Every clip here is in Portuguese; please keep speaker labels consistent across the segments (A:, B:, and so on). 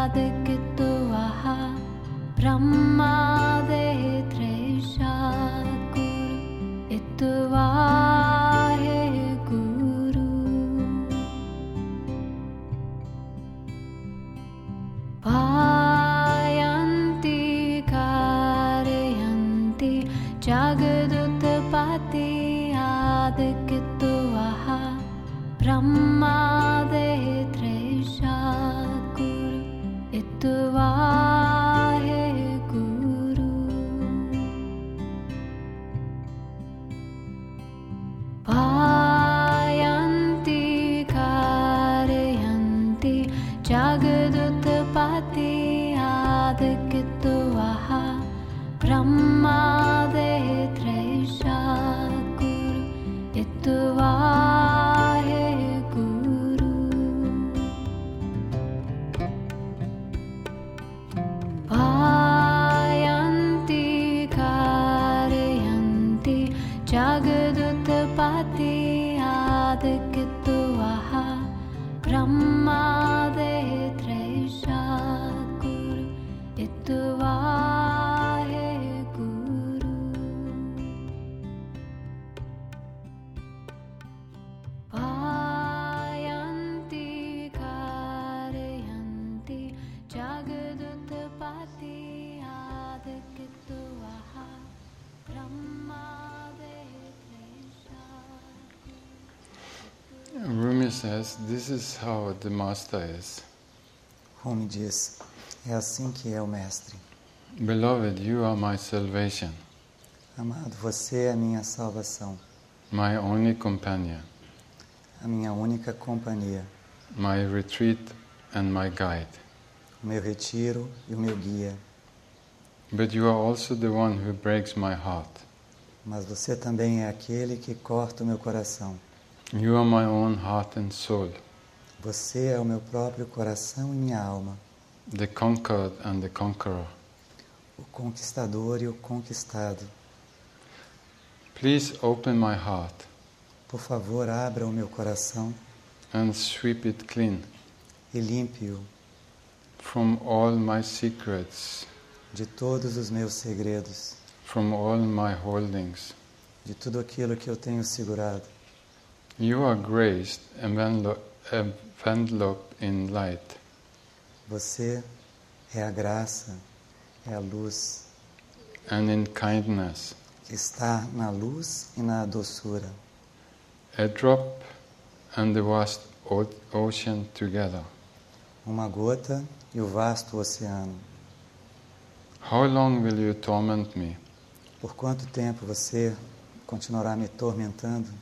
A: Rumi says, this is how the master is.
B: Rumi diz, é assim que é o mestre.
A: Beloved, you are my salvation.
B: Amado, você é a minha salvação.
A: My only companion.
B: A minha única companhia.
A: My retreat and my guide.
B: O meu retiro e o meu guia.
A: But you are also the one who breaks my heart.
B: Mas você também é aquele que corta o meu coração.
A: You are my own heart and soul.
B: Você é o meu próprio coração e minha alma.
A: The conquered and the conqueror.
B: O conquistador e o conquistado.
A: Please open my heart.
B: Por favor, abra o meu coração.
A: And sweep it clean.
B: E limpe-o.
A: From all my secrets.
B: De todos os meus segredos.
A: From all my holdings.
B: De tudo aquilo que eu tenho segurado.
A: You are graced and enveloped in light.
B: Você é a graça, é a luz.
A: And in kindness.
B: Está na luz e na doçura.
A: A drop and the vast ocean together.
B: Uma gota e o vasto oceano.
A: How long will you torment me?
B: Por quanto tempo você continuará me atormentando?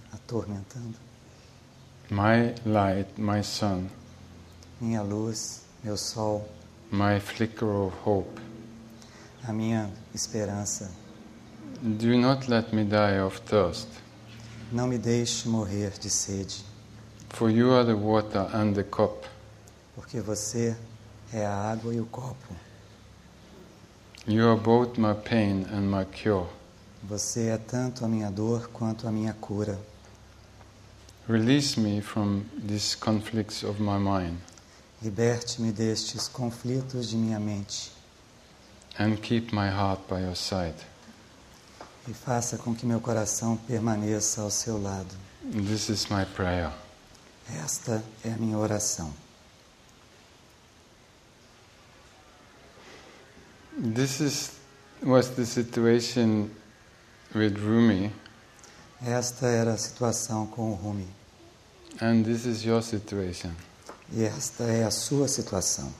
A: My light, my sun.
B: Minha luz, meu sol.
A: My flicker of hope.
B: A minha esperança.
A: Do not let me die of thirst.
B: Não me deixe morrer de sede.
A: For you are the water and the cup.
B: Porque você é a água e o copo.
A: You are both my pain and my cure.
B: Você é tanto a minha dor quanto a minha cura.
A: Release me from these conflicts of my mind.
B: Liberte-me destes conflitos de minha mente.
A: And keep my heart by your side.
B: E faça com que meu coração permaneça ao seu lado.
A: This is my prayer.
B: Esta é a minha oração.
A: Was the situation with Rumi.
B: Esta era a situação com o Rumi.
A: And this is your situation.
B: E esta é a sua situação.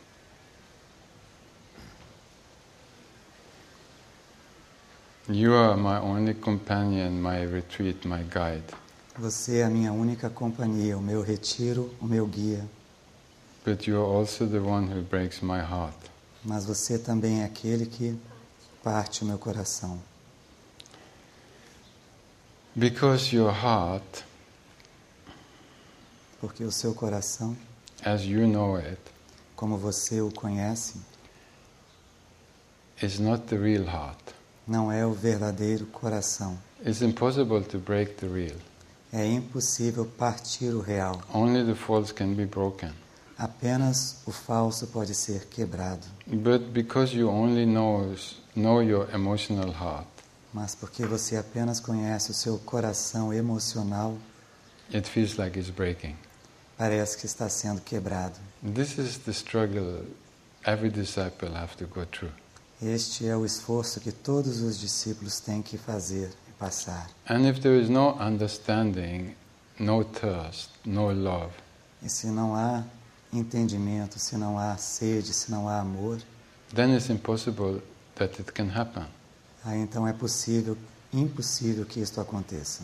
A: You are my only companion, my retreat, my guide.
B: Você é a minha única companhia, o meu retiro, o meu guia.
A: But you are also the one who breaks my heart.
B: Mas você também é aquele que parte o meu coração.
A: Because your heart,
B: porque o seu coração,
A: as you know it,
B: como você o conhece,
A: is not the real heart.
B: Não é o verdadeiro coração.
A: It's impossible to break the real.
B: É impossível partir o real.
A: Only the false can be broken.
B: apenas o falso pode ser quebrado.
A: But because you only know your emotional heart,
B: Mas porque você apenas conhece o seu coração emocional,
A: it feels like it's breaking.
B: parece que está sendo quebrado.
A: This is the struggle every disciple have to go through.
B: Este é o esforço que todos os discípulos têm que fazer e passar.
A: And if there is no understanding, no thirst, no love,
B: E se não há entendimento, se não há sede, se não há amor,
A: then it's impossible that it can happen.
B: aí então é impossível que isto aconteça.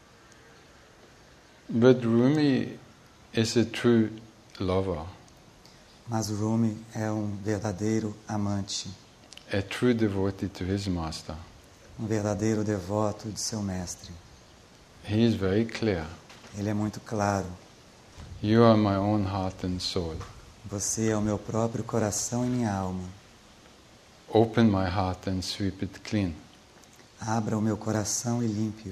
A: But Rumi is a true lover,
B: Mas Rumi é um verdadeiro amante,
A: a true devotee to his master.
B: um verdadeiro devoto de seu mestre.
A: He is very clear.
B: Ele é muito claro.
A: You are my own heart and soul.
B: Você é o meu próprio coração e minha alma.
A: Open my heart and sweep it clean.
B: Abra o meu coração e limpe-o.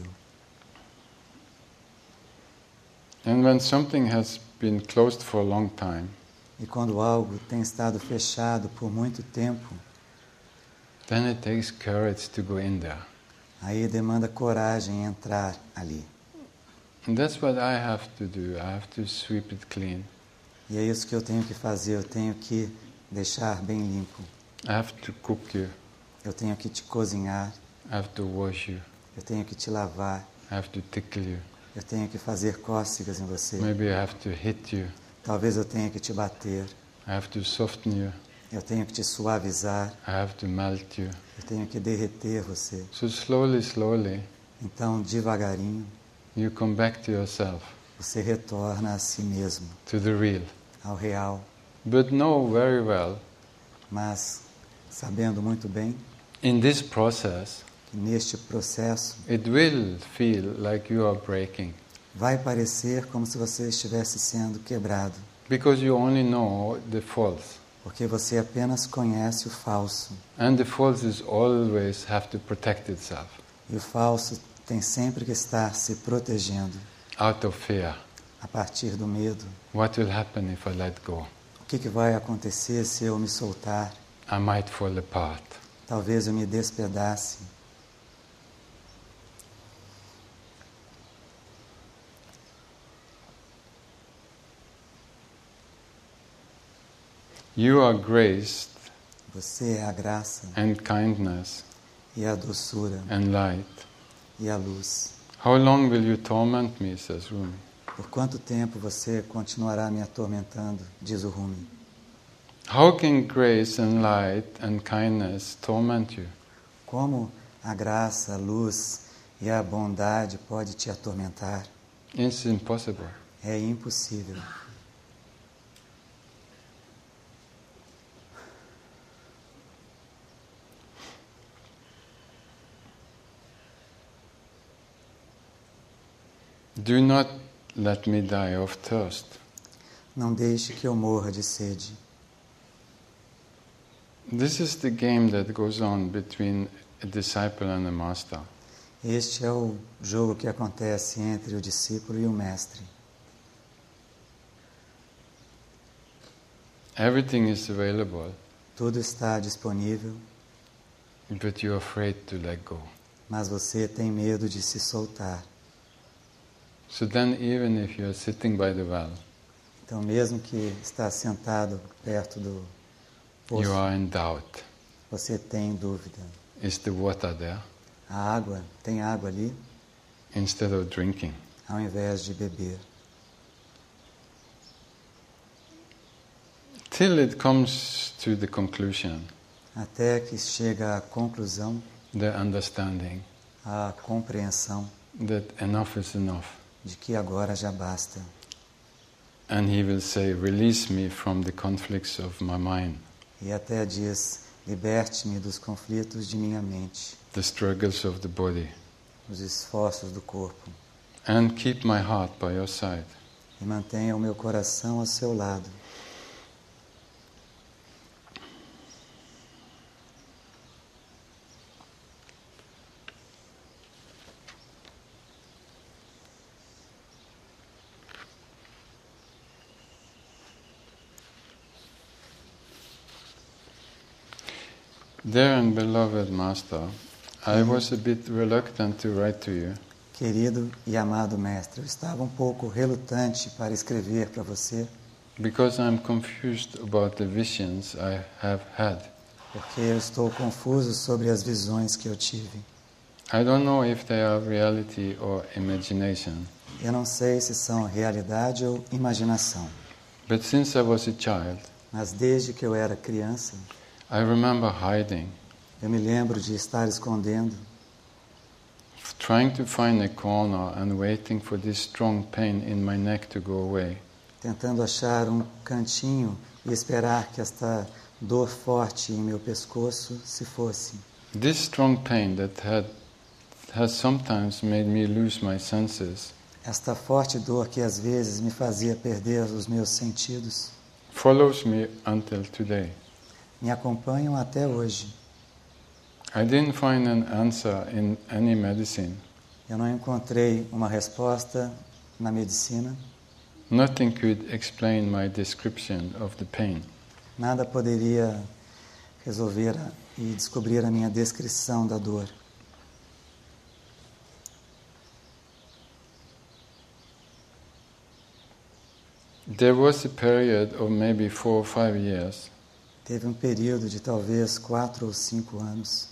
A: And when something has been closed for a long time,
B: E quando algo tem estado fechado por muito tempo,
A: then it takes courage to go in there.
B: aí demanda coragem em entrar ali.
A: And that's what I have to do. I have to sweep it clean.
B: E é isso que eu tenho que fazer, eu tenho que deixar bem limpo.
A: I have to cook you.
B: Eu tenho que te cozinhar,
A: I have to wash you.
B: eu tenho que te lavar,
A: I have to tickle you.
B: eu tenho que fazer cócegas em você.
A: Maybe I have to hit you.
B: Talvez eu tenha que te bater,
A: I have to soften you.
B: eu tenho que te suavizar,
A: I have to melt you.
B: eu tenho que derreter você.
A: So slowly,
B: Então, devagarinho,
A: you come back to yourself,
B: você retorna a si mesmo,
A: to the real.
B: ao real.
A: But know very well,
B: Mas, sabendo muito bem
A: in this process,
B: que neste processo
A: it will feel like you are breaking.
B: vai parecer como se você estivesse sendo quebrado,
A: Because you only know the false.
B: porque você apenas conhece o falso.
A: And the false is always have to protect itself
B: E o falso tem sempre que estar se protegendo
A: out of fear.
B: a partir do medo.
A: What will happen if I let go?
B: O que vai acontecer se eu me soltar?
A: I might fall apart.
B: Talvez eu me despedace.
A: You are graced
B: Você é a graça
A: and kindness
B: e a doçura
A: and light.
B: e a luz.
A: How long will you torment me, says Rumi.
B: Por quanto tempo você continuará me atormentando? Diz o Rumi.
A: How can grace and light and kindness torment you?
B: Como a graça, a luz e a bondade pode te atormentar?
A: It's impossible.
B: É impossível.
A: Do not let me die of thirst.
B: Não deixe que eu morra de sede.
A: This is the game that goes on between a disciple and a master.
B: Este é o jogo que acontece entre o discípulo e o mestre.
A: Everything is available,
B: Tudo está disponível,
A: but you're afraid to let go.
B: mas você tem medo de se soltar.
A: So then even if you're sitting by the well,
B: Então, mesmo que está sentado perto do
A: you
B: poço,
A: are in doubt.
B: você tem dúvida.
A: Is the water there?
B: A água, tem água ali,
A: Instead of drinking.
B: ao invés de beber.
A: Till it comes to the conclusion,
B: Até que chega à conclusão,
A: the understanding
B: à compreensão
A: that enough is enough.
B: de que agora já basta.
A: And he will say, release me from the conflicts of my mind,
B: E até diz, liberte-me dos conflitos de minha mente,
A: the struggles of the body,
B: os esforços do corpo,
A: and keep my heart by your side.
B: e mantenha o meu coração ao seu lado.
A: Dear and beloved Master, I was a bit reluctant to write to you
B: Querido e amado mestre, eu estava um pouco relutante para escrever para você,
A: because I'm confused about the visions I have had.
B: porque eu estou confuso sobre as visões que eu tive.
A: I don't know if they are reality or imagination,
B: Eu não sei se são realidade ou imaginação,
A: but since I was a child,
B: mas desde que eu era criança,
A: I remember hiding,
B: eu me lembro de estar escondendo,
A: trying to find a corner and waiting for this strong pain in my neck to go away.
B: tentando achar um cantinho e esperar que esta dor forte em meu pescoço se fosse.
A: This strong pain that has sometimes made me lose my senses
B: Esta forte dor que às vezes me fazia perder os meus sentidos
A: follows me until today.
B: me acompanham até hoje.
A: I didn't find an answer in any medicine.
B: Eu não encontrei uma resposta na medicina.
A: Nothing could explain my description of the pain.
B: Nada poderia resolver e descobrir a minha descrição da dor.
A: There was a period of maybe 4 or 5 years
B: Teve um período de talvez 4 ou 5 anos,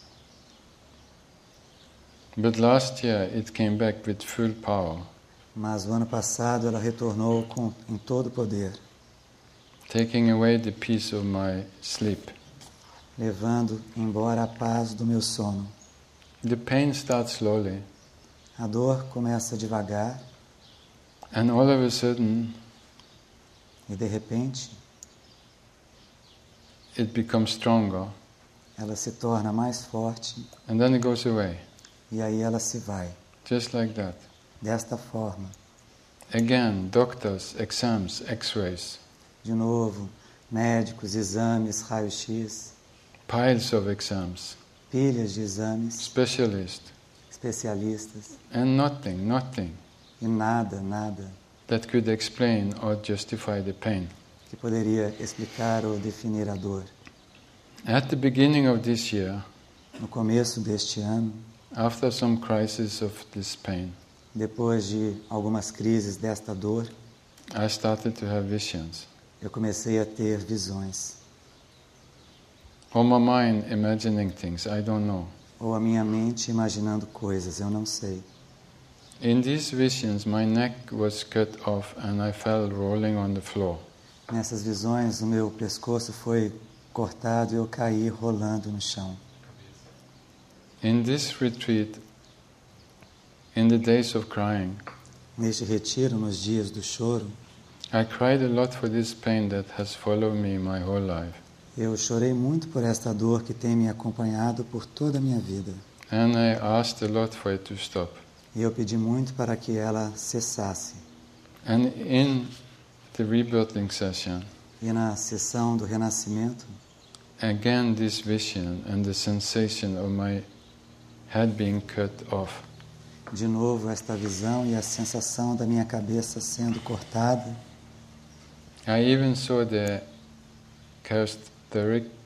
A: but last year it came back with full power,
B: mas o ano passado ela retornou em todo o poder,
A: taking away the peace of my sleep.
B: levando embora a paz do meu sono.
A: The pain starts slowly,
B: A dor começa devagar
A: and all of a sudden
B: e de repente
A: it becomes stronger,
B: ela se torna mais forte
A: and then it goes away,
B: e aí ela se vai.
A: just like that.
B: Desta forma,
A: Again, doctors, exams, x-rays,
B: de novo, médicos, exames, raio-x,
A: piles of exams,
B: pilhas de exames,
A: specialists,
B: especialistas,
A: and nothing
B: e nada
A: that could explain or justify the pain.
B: que poderia explicar ou definir a dor.
A: At the beginning of this year,
B: No começo deste ano,
A: after some crisis of this pain,
B: depois de algumas crises desta dor,
A: I started to have visions.
B: eu comecei a ter visões,
A: Or my mind imagining things, I don't know.
B: ou a minha mente imaginando coisas, eu não sei.
A: In these visions, my neck was cut off and I fell rolling on the floor.
B: Nessas visões, o meu pescoço foi cortado e eu caí rolando no chão.
A: In this retreat, in the days of crying,
B: Neste retiro, nos dias do choro,
A: I cried a lot for this pain that has followed me my whole life.
B: eu chorei muito por esta dor que tem me acompanhado por toda a minha vida.
A: And I asked a lot for it to stop.
B: E eu pedi muito para que ela cessasse.
A: And in the rebirthing session,
B: E na sessão do renascimento,
A: again this vision and the sensation of my head being cut off.
B: de novo esta visão e a sensação da minha cabeça sendo cortada.
A: I even saw the characteristics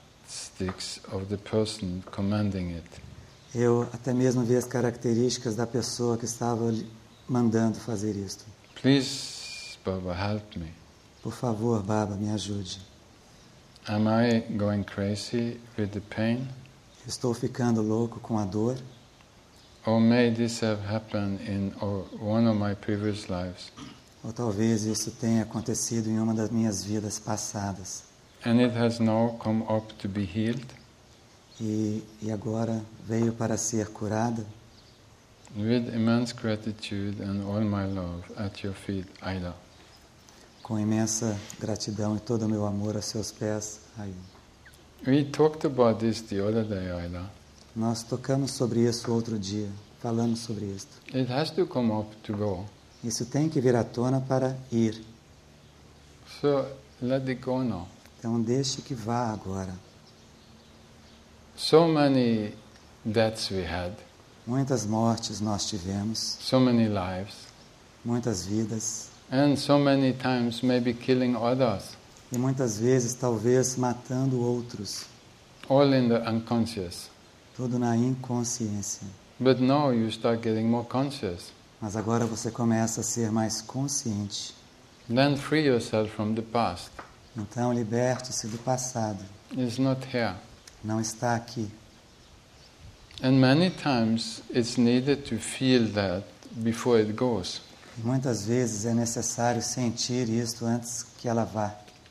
A: of the person commanding it.
B: Eu até mesmo vi as características da pessoa que estava mandando fazer isto.
A: Please, Baba, help me.
B: Por favor, Baba, me ajude.
A: Am I going crazy with the pain?
B: Estou ficando louco com a dor?
A: Or may this have happened in one of my previous lives?
B: Ou talvez isso tenha acontecido em uma das minhas vidas passadas.
A: And it has now come up to be healed?
B: E agora veio para ser curada?
A: With immense gratitude and all my love at your feet, Aida.
B: Com imensa gratidão e todo o meu amor aos seus pés, Ayum.
A: We talked about this the other day, Aida.
B: Nós tocamos sobre isso outro dia, falamos sobre isto.
A: It has to come up to go.
B: Isso tem que vir à tona para ir.
A: So let it go now.
B: Então deixe que vá agora.
A: So many deaths we had,
B: Muitas mortes nós tivemos,
A: so many lives,
B: muitas vidas,
A: and so many times maybe killing others.
B: e muitas vezes talvez matando outros.
A: all in the unconscious.
B: Tudo na inconsciência.
A: But now you start getting more conscious.
B: Mas agora você começa a ser mais consciente.
A: Then free yourself from the past.
B: Então liberte-se do passado.
A: It's not here.
B: Não está aqui.
A: And many times it's needed to feel that before it goes.
B: E muitas vezes é necessário sentir isto antes que ela vá.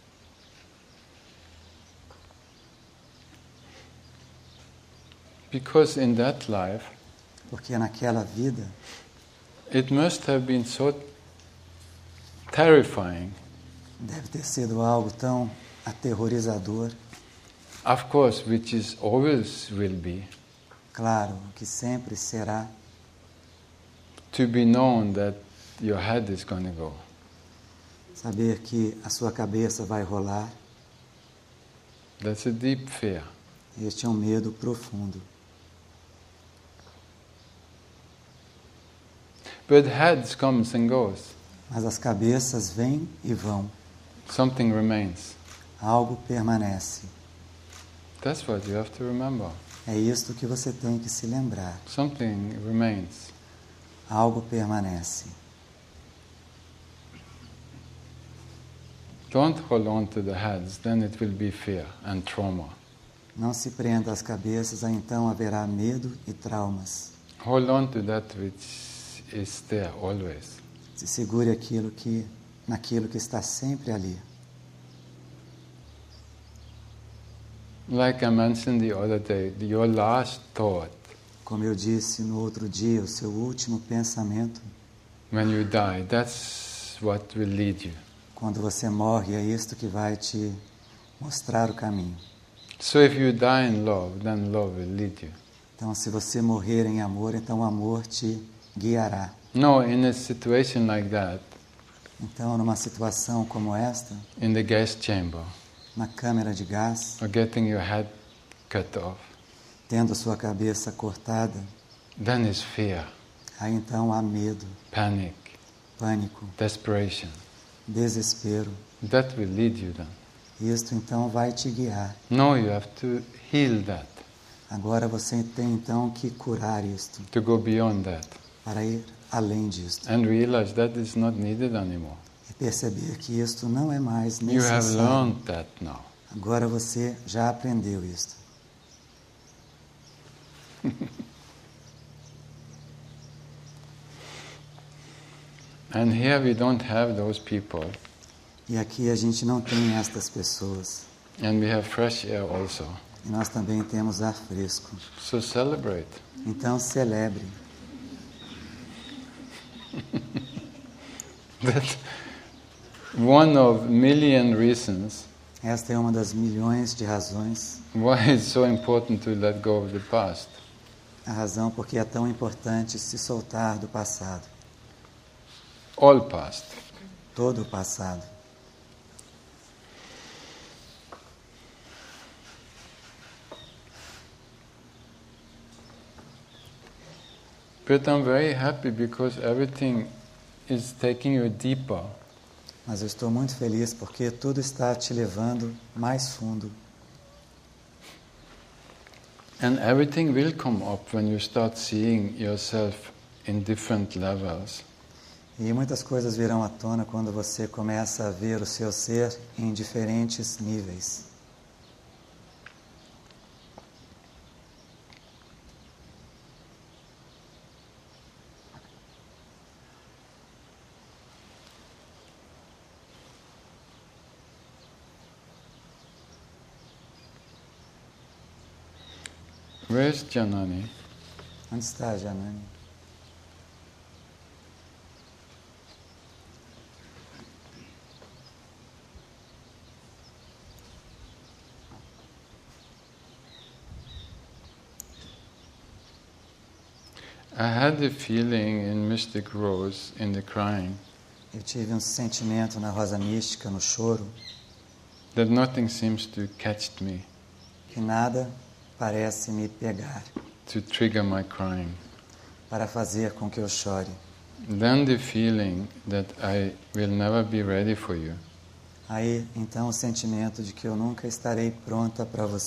A: Because in that life,
B: Porque naquela vida
A: it must have been so terrifying.
B: deve ter sido algo tão aterrorizador.
A: Of course, which is always will be.
B: Claro, que sempre será
A: To be known that your head is going to go.
B: saber que a sua cabeça vai rolar.
A: That's a deep fear.
B: Este é um medo profundo.
A: But heads comes and goes.
B: Mas as cabeças vêm e vão.
A: Something remains.
B: Algo permanece.
A: That's what you have to remember.
B: É isto que você tem que se lembrar.
A: Something remains.
B: Algo permanece.
A: Don't hold on to the heads, then it will be fear and trauma.
B: Não se prenda às cabeças, aí então haverá medo e traumas.
A: Hold on to that which is there always.
B: Se segure naquilo que está sempre ali.
A: Like I mentioned the other day, your last thought
B: Como eu disse no outro dia, o seu último pensamento,
A: when you die, that's what will lead you.
B: quando você morre, é isto que vai te mostrar o caminho.
A: So if you die in love, then love will lead you.
B: Então, se você morrer em amor, então o amor te guiará.
A: No, in a situation like that,
B: Então, numa situação como esta,
A: in the gas chamber,
B: na câmara de gás,
A: or getting your head cut off,
B: tendo a sua cabeça cortada,
A: then is fear,
B: aí então há medo,
A: panic,
B: pânico,
A: desperation.
B: desespero.
A: That will lead you then.
B: Isto então vai te guiar.
A: No, you have to heal that,
B: Agora você tem então que curar isto,
A: to go beyond that,
B: para ir além disto.
A: and realize that is not needed anymore.
B: E perceber que isto não é mais
A: You have
B: necessário.
A: learned that now.
B: Agora você já aprendeu isto.
A: And here we don't have those people,
B: E aqui a gente não tem estas pessoas.
A: and we have fresh air also.
B: E nós também temos ar fresco.
A: So celebrate.
B: Então celebre.
A: That's one of million reasons
B: Esta é uma das milhões de razões,
A: why it's so important to let go of the past.
B: a razão porque é tão importante se soltar do passado.
A: All past.
B: Todo o passado.
A: But I'm very happy because everything is taking you deeper.
B: Mas eu estou muito feliz porque tudo está te levando mais fundo.
A: And everything will come up when you start seeing yourself in different levels.
B: E muitas coisas virão à tona quando você começa a ver o seu ser em diferentes níveis.
A: Where's Janani?
B: Onde está, Janani?
A: I had the feeling in Mystic Rose, in the crying,
B: Eu tive um sentimento na Rosa Mística, no choro,
A: that nothing seems to catch me,
B: que nada parece me pegar
A: to trigger my crying.
B: para fazer com que eu chore.
A: Then the feeling that I will never be ready for you.
B: Aí, então, o sentimento de que eu nunca estarei pronta para você.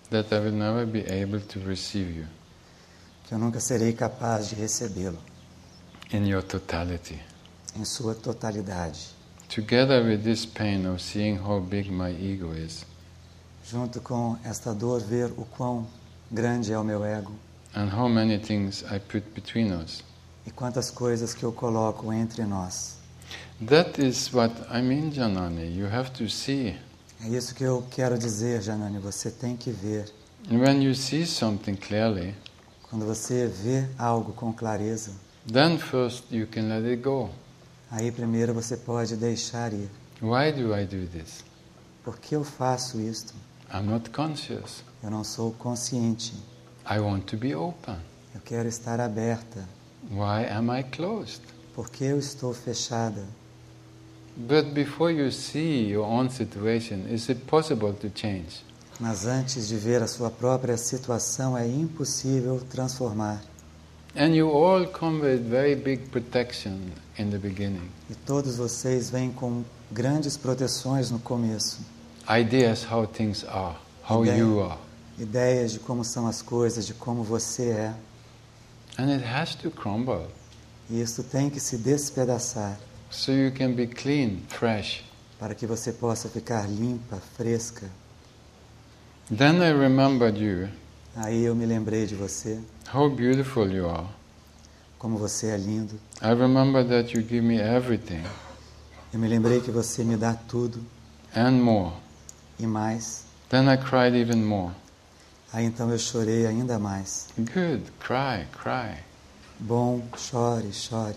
A: that I will never be able to receive you
B: que eu nunca serei capaz de recebê-lo
A: in your totality.
B: em sua totalidade.
A: Together with this pain of seeing how big my ego is,
B: Junto com esta dor, ver o quão grande é o meu ego
A: and how many things I put between us.
B: e quantas coisas que eu coloco entre nós.
A: That is what I mean, Janani. You have to see.
B: É isso que eu quero dizer, Janani. Você tem que ver.
A: And when you see something clearly,
B: Quando você vê algo com clareza,
A: then first you can let it go.
B: aí primeiro você pode deixar ir.
A: Why do I do this?
B: Por que eu faço isto?
A: I'm not conscious.
B: Eu não sou consciente.
A: I want to be open.
B: Eu quero estar aberta.
A: Why am I closed?
B: Por que eu estou fechada?
A: But before you see your own situation, is it possible to change?
B: Mas antes de ver a sua própria situação, é impossível transformar.
A: And you all come with very big protection in the beginning.
B: E todos vocês vêm com grandes proteções no começo.
A: Ideas how things are, how you are.
B: Ideias de como são as coisas, de como você é.
A: And it has to crumble.
B: E isso tem que se despedaçar
A: So you can be clean, fresh.
B: para que você possa ficar limpa, fresca.
A: Then I remembered you,
B: Aí eu me lembrei de você,
A: how beautiful you are.
B: como você é lindo.
A: I remember that you give me everything
B: Eu me lembrei que você me dá tudo
A: and more.
B: e mais.
A: Then I cried even more.
B: Aí então eu chorei ainda mais.
A: Good, cry, cry.
B: Bom, chore, chore.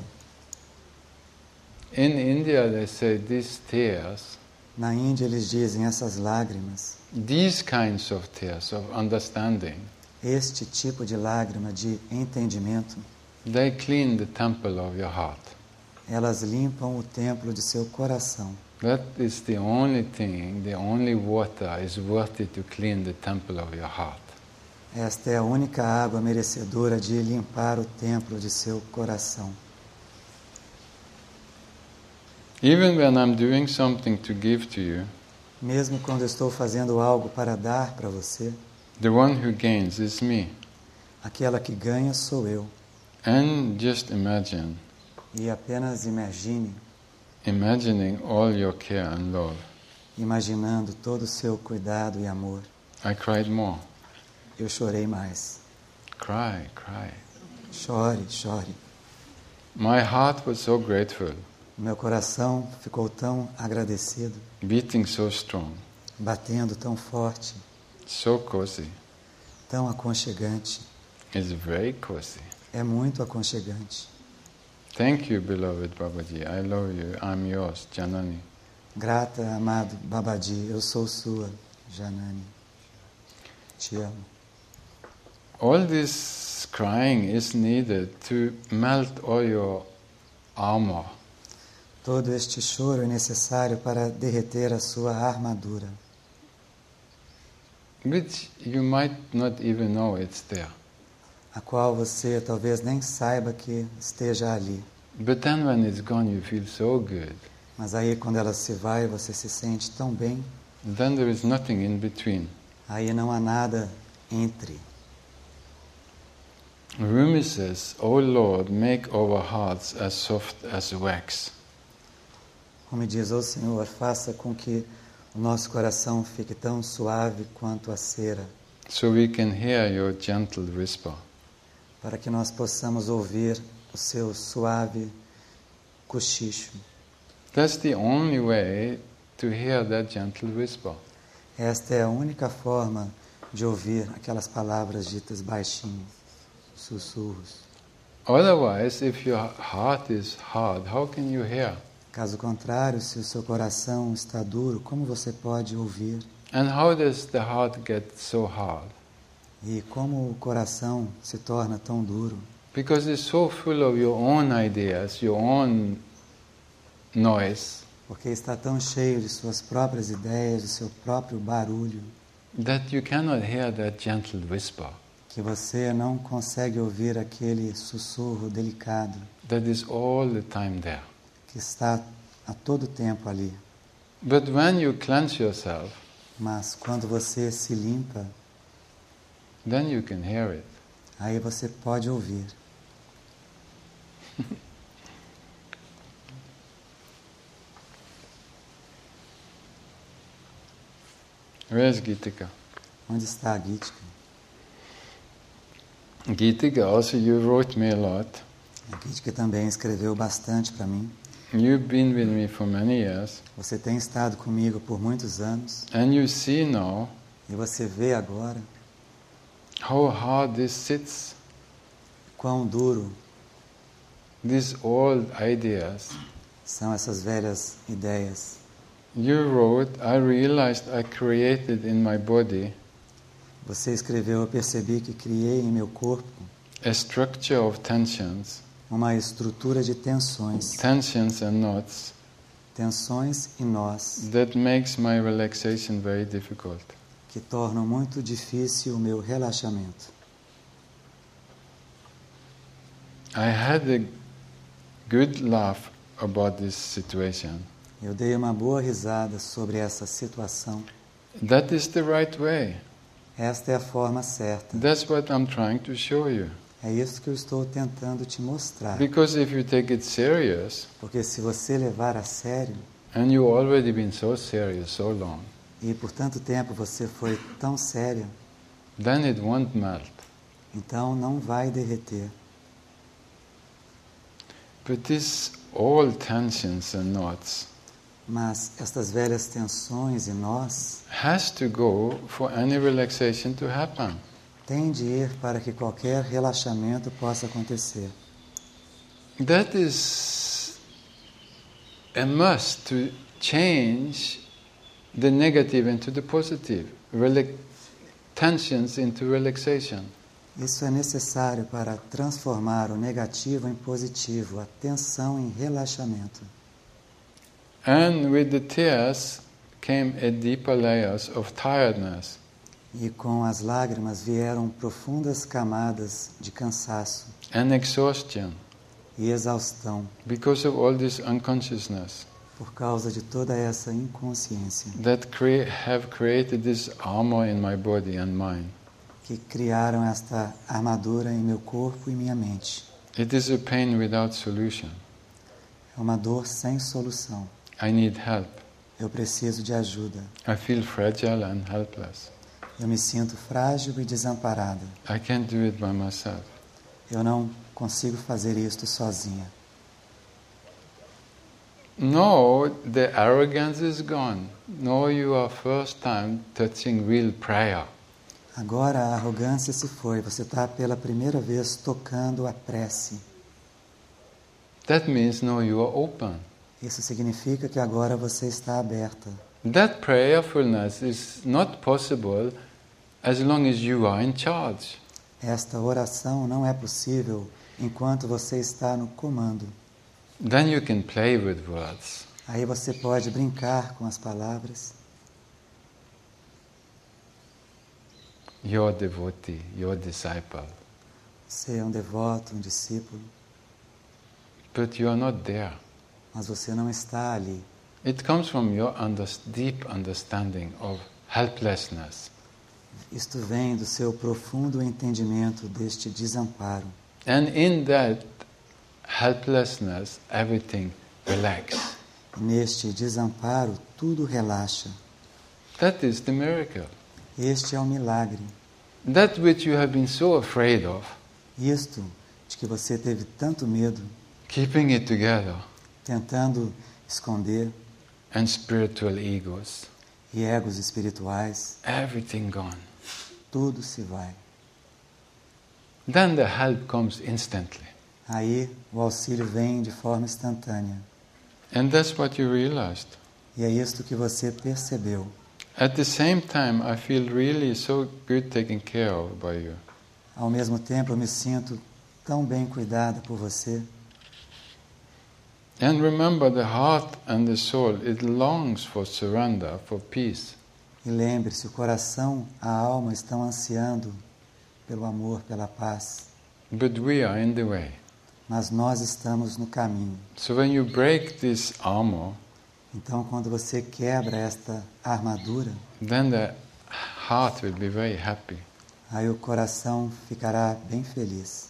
A: In India they say these tears,
B: Na Índia eles dizem essas lágrimas,
A: these kinds of tears of understanding,
B: este tipo de lágrima de entendimento,
A: they clean the temple of your heart.
B: elas limpam o templo de seu coração.
A: That is the only thing, the only water is worthy to clean the temple of your heart.
B: Esta é a única água merecedora de limpar o templo de seu coração.
A: Even when I'm doing something to give to you,
B: Mesmo quando eu estou fazendo algo para dar para você,
A: the one who gains is me.
B: aquela que ganha sou eu.
A: And just imagine,
B: E apenas
A: imagining all your care and love.
B: imaginando todo o seu cuidado e amor.
A: I cried more.
B: Eu chorei mais.
A: Cry, cry.
B: Chore, chore.
A: My heart was so grateful,
B: Meu coração ficou tão agradecido,
A: beating so strong,
B: batendo tão forte,
A: so cozy.
B: tão aconchegante.
A: It's very cozy.
B: É muito aconchegante.
A: Thank you, beloved Babaji. I love you. I'm yours, Janani.
B: Grata, amado Babaji, eu sou sua, Janani. Te amo.
A: All this crying is needed to melt all your armor.
B: Todo este choro é necessário para derreter a sua armadura,
A: Which you might not even know it's there.
B: a qual você talvez nem saiba que esteja ali.
A: But then when it's gone, you feel so good.
B: Mas aí quando ela se vai, você se sente tão bem,
A: Then there is nothing in between.
B: aí não há nada entre.
A: Rumi says, O Lord, make our hearts as soft as wax.
B: Como diz, ó Senhor, faça com que o nosso coração fique tão suave quanto a cera,
A: So we can hear your gentle whisper.
B: para que nós possamos ouvir o seu suave cochicho.
A: That's the only way to hear that gentle whisper.
B: Esta é a única forma de ouvir aquelas palavras ditas baixinho, sussurros.
A: Otherwise, if your heart is hard, how can you hear?
B: Caso contrário, se o seu coração está duro, como você pode ouvir?
A: And how does the heart get so hard?
B: E como o coração se torna tão duro?
A: Because it's so full of your own ideas, your own noise,
B: Porque está tão cheio de suas próprias ideias, do seu próprio barulho,
A: that you cannot hear that gentle whisper
B: que você não consegue ouvir aquele sussurro delicado
A: that is all the time there.
B: que está a todo tempo ali.
A: But when you cleanse yourself,
B: Mas quando você se limpa,
A: then you can hear it.
B: Aí você pode ouvir.
A: Where's Gitika?
B: Onde está a Gitika?
A: Gitika, also you wrote me a lot.
B: A Gitika também escreveu bastante para mim.
A: You've been with me for many years.
B: Você tem estado comigo por muitos anos.
A: And you see now
B: E você vê agora
A: how hard this sits.
B: quão duro
A: These old ideas.
B: são essas velhas ideias.
A: You wrote, I realized I created in my body
B: Você escreveu, eu percebi que criei em meu corpo
A: a structure of tensions,
B: uma estrutura de
A: tensions and knots
B: tensões e nós,
A: that makes my relaxation very difficult.
B: que tornam muito difícil o meu relaxamento.
A: I had a good laugh about this situation.
B: Eu dei uma boa risada sobre essa situação.
A: That is the right way.
B: Esta é a forma certa.
A: That's what I'm trying to show you.
B: É isso que eu estou tentando te mostrar.
A: Because if you take it serious,
B: Porque se você levar a sério,
A: and you already been so serious so long,
B: e por tanto tempo você foi tão séria,
A: then it won't melt.
B: então não vai derreter.
A: But these old tensions and knots
B: Mas estas velhas tensões e nós
A: has to go for any relaxation to happen.
B: têm de ir para que qualquer relaxamento possa acontecer.
A: That is a must to change the negative into the positive, tensions into relaxation.
B: Isso é necessário para transformar o negativo em positivo, a tensão em relaxamento.
A: And with the tears came a deeper layers of tiredness.
B: E com as lágrimas vieram profundas camadas de cansaço
A: And exhaustion
B: e exaustão
A: because of all this unconsciousness
B: por causa de toda essa inconsciência
A: that have created this armor in my body and mind.
B: que criaram esta armadura em meu corpo e minha mente.
A: It is a pain without solution.
B: É uma dor sem solução.
A: I need help.
B: Eu preciso de ajuda.
A: I feel fragile and helpless.
B: Eu me sinto frágil e desamparada.
A: I can't do it by myself.
B: Eu não consigo fazer isto sozinha.
A: No, the arrogance is gone. No, you are first time touching real prayer.
B: Agora a arrogância se foi. Você está pela primeira vez tocando a prece.
A: That means no, you are open.
B: Isso significa que agora você está aberta.
A: That prayerfulness is not possible as long as you are in charge.
B: Esta oração não é possível enquanto você está no comando.
A: Then you can play with words.
B: Aí você pode brincar com as palavras.
A: Your devotee, your disciple.
B: Você é um devoto, um discípulo,
A: But you are not there.
B: mas você não está ali.
A: It comes from your deep understanding of helplessness.
B: Isto vem do seu profundo entendimento deste desamparo.
A: And in that helplessness, everything relaxes.
B: Neste desamparo, tudo relaxa.
A: That is the miracle.
B: Este é o milagre.
A: That which you have been so afraid of,
B: Isto de que você teve tanto medo,
A: keeping it together,
B: tentando esconder,
A: and spiritual egos,
B: e egos espirituais,
A: everything gone.
B: tudo se vai.
A: Then the help comes instantly.
B: Aí o auxílio vem de forma instantânea.
A: And that's what you realized.
B: E é isto que você percebeu.
A: At the same time, I feel really so good taken care of by you.
B: Ao mesmo tempo, eu me sinto tão bem cuidada por você.
A: And remember, the heart and the soul, it longs for surrender, for peace.
B: E lembre-se, o coração, a alma estão ansiando pelo amor, pela paz.
A: But we are in the way.
B: Mas nós estamos no caminho.
A: So when you break this armor,
B: Então, quando você quebra esta armadura,
A: then the heart will be very happy.
B: Aí o coração ficará bem feliz.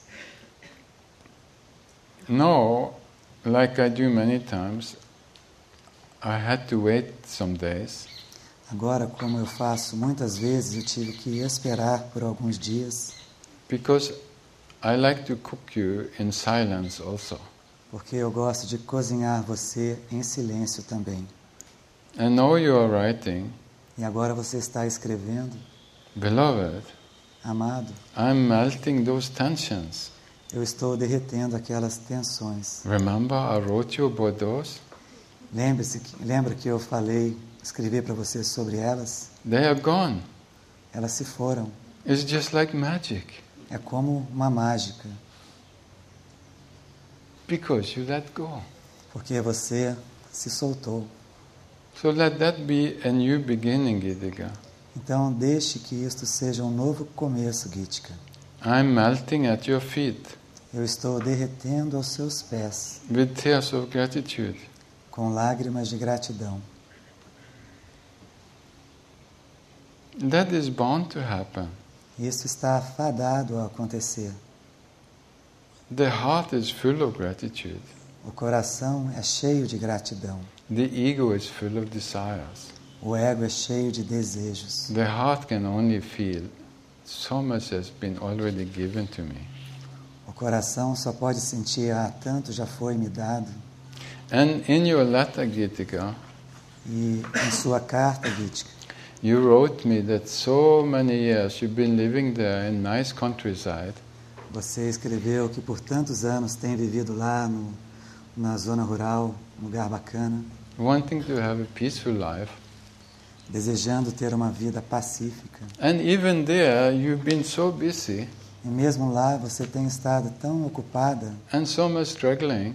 A: Now, like I do many times, I had to wait some days.
B: Agora, como eu faço muitas vezes, eu tive que esperar por alguns dias,
A: Because I like to cook you in silence also.
B: porque eu gosto de cozinhar você em silêncio também.
A: And now you are writing,
B: E agora você está escrevendo,
A: beloved,
B: amado,
A: I'm melting those tensions.
B: eu estou derretendo aquelas tensões.
A: Remember I wrote you about those?
B: Lembra que eu escrevi para você sobre elas?
A: They are gone.
B: Elas se foram.
A: It's just like magic.
B: É como uma mágica,
A: Because you let go.
B: porque você se soltou.
A: So let that be a new beginning, Gitika.
B: Então deixe que isto seja um novo começo, Gitika.
A: I'm melting at your feet
B: Eu estou derretendo aos seus pés,
A: with tears of gratitude.
B: com lágrimas de gratidão.
A: That is bound to happen.
B: Isso está fadado a acontecer.
A: The heart is full of gratitude.
B: O coração é cheio de gratidão.
A: The ego is full of desires.
B: O ego é cheio de desejos.
A: The heart can only feel so much has been already given to me.
B: O coração só pode sentir, tanto já foi me dado.
A: And in your letter, Gitika,
B: E em sua carta, Gitika,
A: you wrote me that so many years you've been living there in nice countryside,
B: você escreveu que por tantos anos tem vivido lá na zona rural, um lugar bacana,
A: wanting to have a peaceful life.
B: desejando ter uma vida pacífica.
A: And even there, you've been so busy
B: E mesmo lá você tem estado tão ocupada
A: and so much struggling,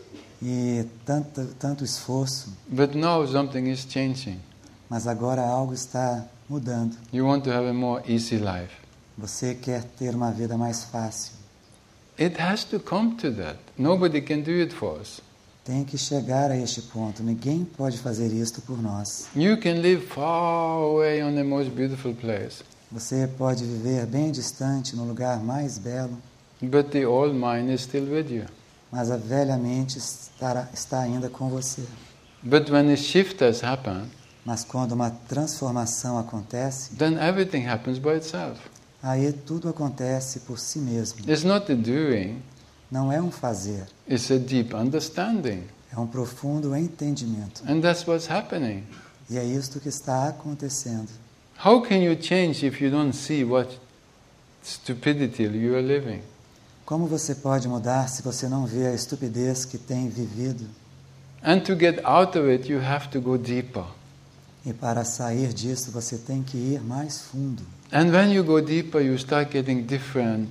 B: e tanto esforço,
A: but now something is changing.
B: mas agora algo está mudando.
A: You want to have a more easy life.
B: Você quer ter uma vida mais fácil.
A: It has to come to that. Nobody can do it for us.
B: Tem que chegar a este ponto. Ninguém pode fazer isto por nós.
A: You can live far away on the most beautiful place,
B: Você pode viver bem distante, no lugar mais belo,
A: but the old mind is still with you.
B: mas a velha mente está ainda com você.
A: But when a shift has happened,
B: Mas quando uma transformação acontece,
A: then everything happens by itself.
B: aí tudo acontece por si mesmo.
A: It's not a doing,
B: Não é um fazer,
A: it's a deep understanding.
B: é um profundo entendimento.
A: And that's what's happening.
B: E é isto que está acontecendo.
A: How can you change if you don't see what stupidity you are living?
B: Como você pode mudar se você não vê a estupidez que tem vivido?
A: And to get out of it, you have to go deeper.
B: E para sair disso, você tem que ir mais fundo.
A: And when you go deeper, you start getting different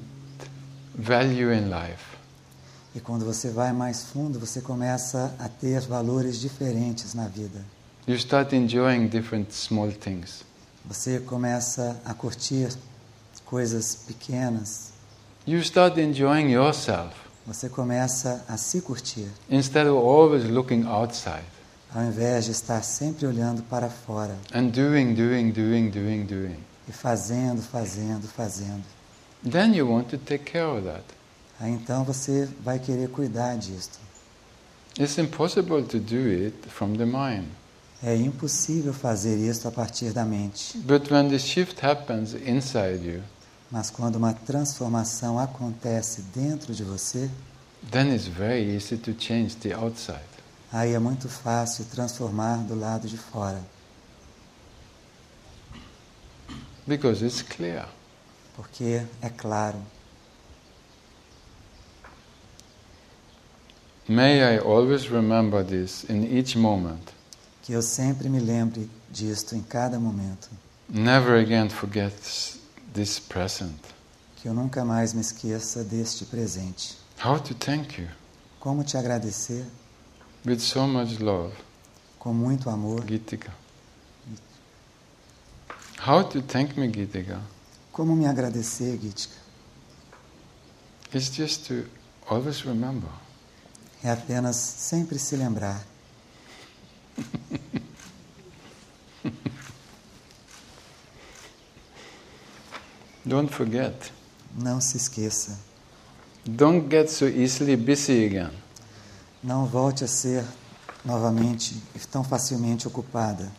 A: value in life.
B: E quando você vai mais fundo, você começa a ter valores diferentes na vida.
A: You start enjoying different small things.
B: Você começa a curtir coisas pequenas.
A: You start enjoying yourself
B: Você começa a se curtir,
A: instead of always looking outside
B: ao invés de estar sempre olhando para fora
A: and doing.
B: e fazendo.
A: Then you want to take care of that.
B: Aí então você vai querer cuidar disto.
A: It's impossible to do it from the mind.
B: É impossível fazer isto a partir da mente.
A: But when the shift happens inside you,
B: Mas quando uma transformação acontece dentro de você,
A: then it's very easy to change the outside.
B: aí é muito fácil transformar do lado de fora.
A: Because it's clear.
B: Porque é claro.
A: May I always remember this in each moment.
B: Que eu sempre me lembre disto em cada momento.
A: Never again forget this present.
B: Que eu nunca mais me esqueça deste presente.
A: How to thank you
B: Como te agradecer
A: with so much love,
B: com muito amor.
A: Gitika. How to thank me, Gitika?
B: Como me agradecer, Gitika?
A: It's just to always remember.
B: É apenas sempre se lembrar.
A: Don't forget.
B: Não se esqueça.
A: Don't get so easily busy again.
B: Não volte a ser novamente tão facilmente ocupada.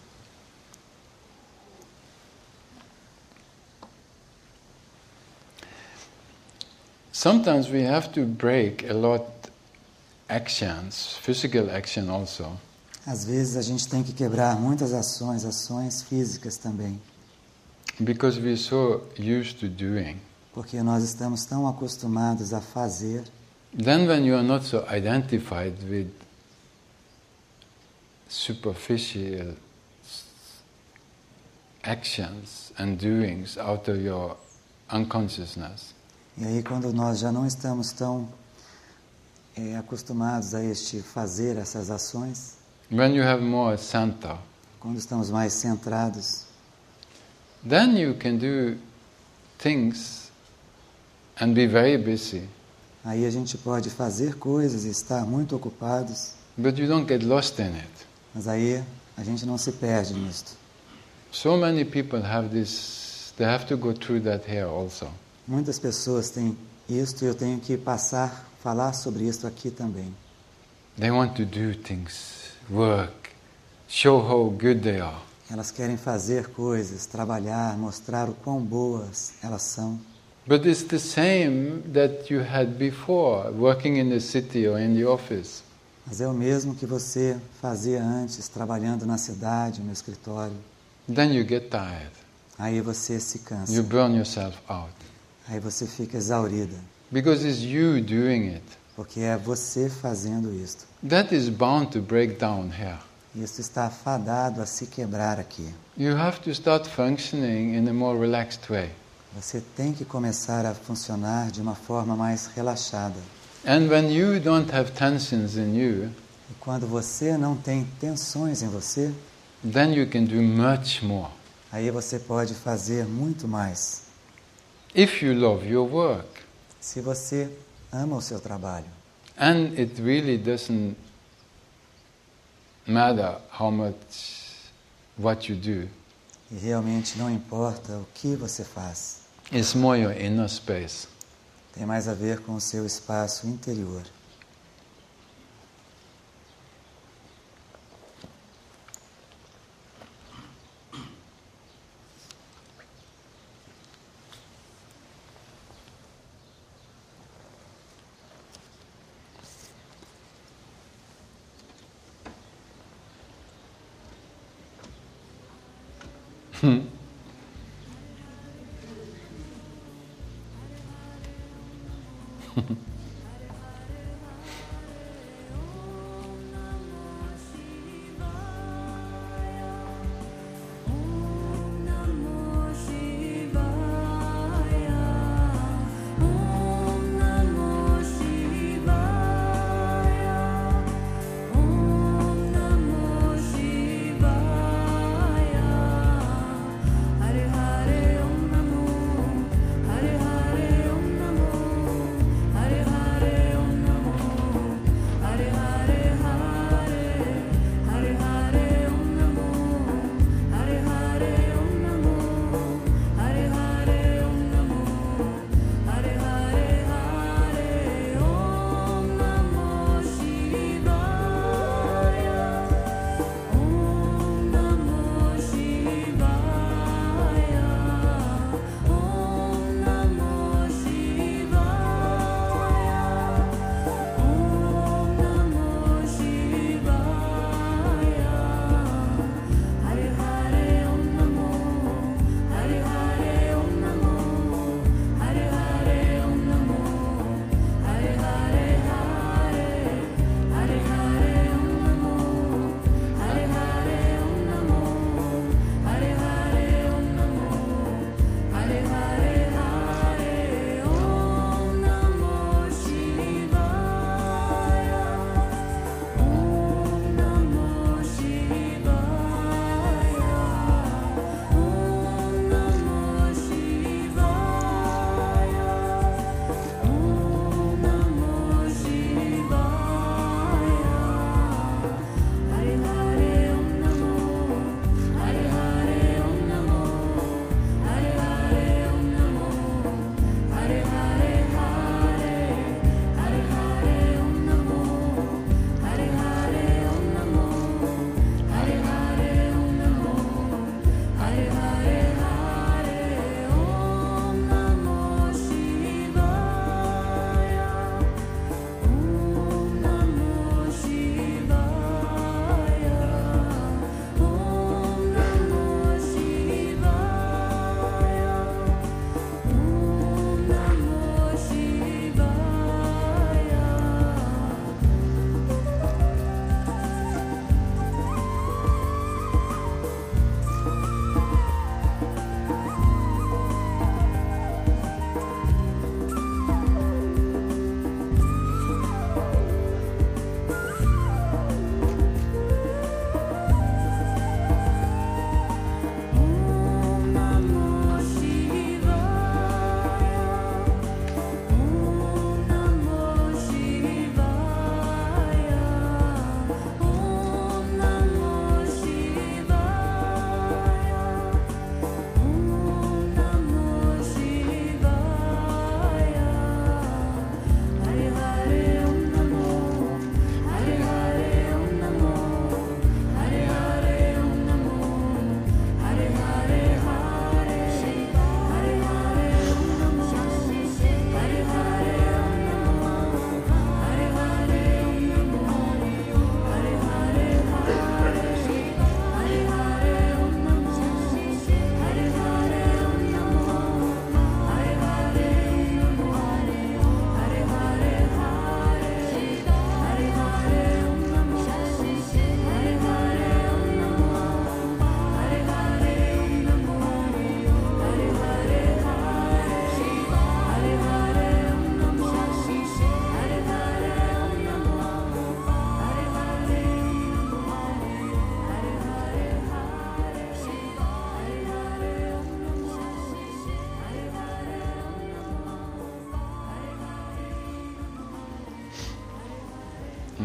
A: Sometimes we have to break a lot actions, physical action also.
B: Às vezes a gente tem que quebrar muitas ações físicas também,
A: Because we're so used to doing.
B: porque nós estamos tão acostumados a fazer.
A: Then when you are not so identified with superficial actions and doings out of your unconsciousness,
B: E aí quando nós já não estamos tão acostumados a fazer essas ações,
A: when you have more center,
B: quando estamos mais centrados,
A: then you can do things and be very busy,
B: aí a gente pode fazer coisas e estar muito ocupados,
A: but you don't get lost in it.
B: mas aí a gente não se perde nisto.
A: So many people have this, they have to go through that here also.
B: Muitas pessoas têm isto e eu tenho que falar sobre isto aqui também.
A: They want to do things, work, show how good they are.
B: Elas querem fazer coisas, trabalhar, mostrar o quão boas elas são.
A: But it's the same that you had before, working in the city or in the office.
B: Mas é o mesmo que você fazia antes, trabalhando na cidade, no escritório.
A: Then you get tired.
B: Aí você se cansa.
A: You burn yourself out.
B: Aí você fica exaurida.
A: Because it's you doing it.
B: Porque é você fazendo isto.
A: That is bound to break down here.
B: Isso está fadado a se quebrar aqui.
A: You have to start functioning in a more relaxed way.
B: Você tem que começar a funcionar de uma forma mais relaxada.
A: And when you don't have tensions in you,
B: E quando você não tem tensões em você,
A: then you can do much more.
B: aí você pode fazer muito mais.
A: If you love your work.
B: Se você ama o seu trabalho.
A: And it really doesn't matter how much what you do.
B: E realmente não importa o que você faz.
A: It's more your inner space.
B: Tem mais a ver com o seu espaço interior.
C: Hare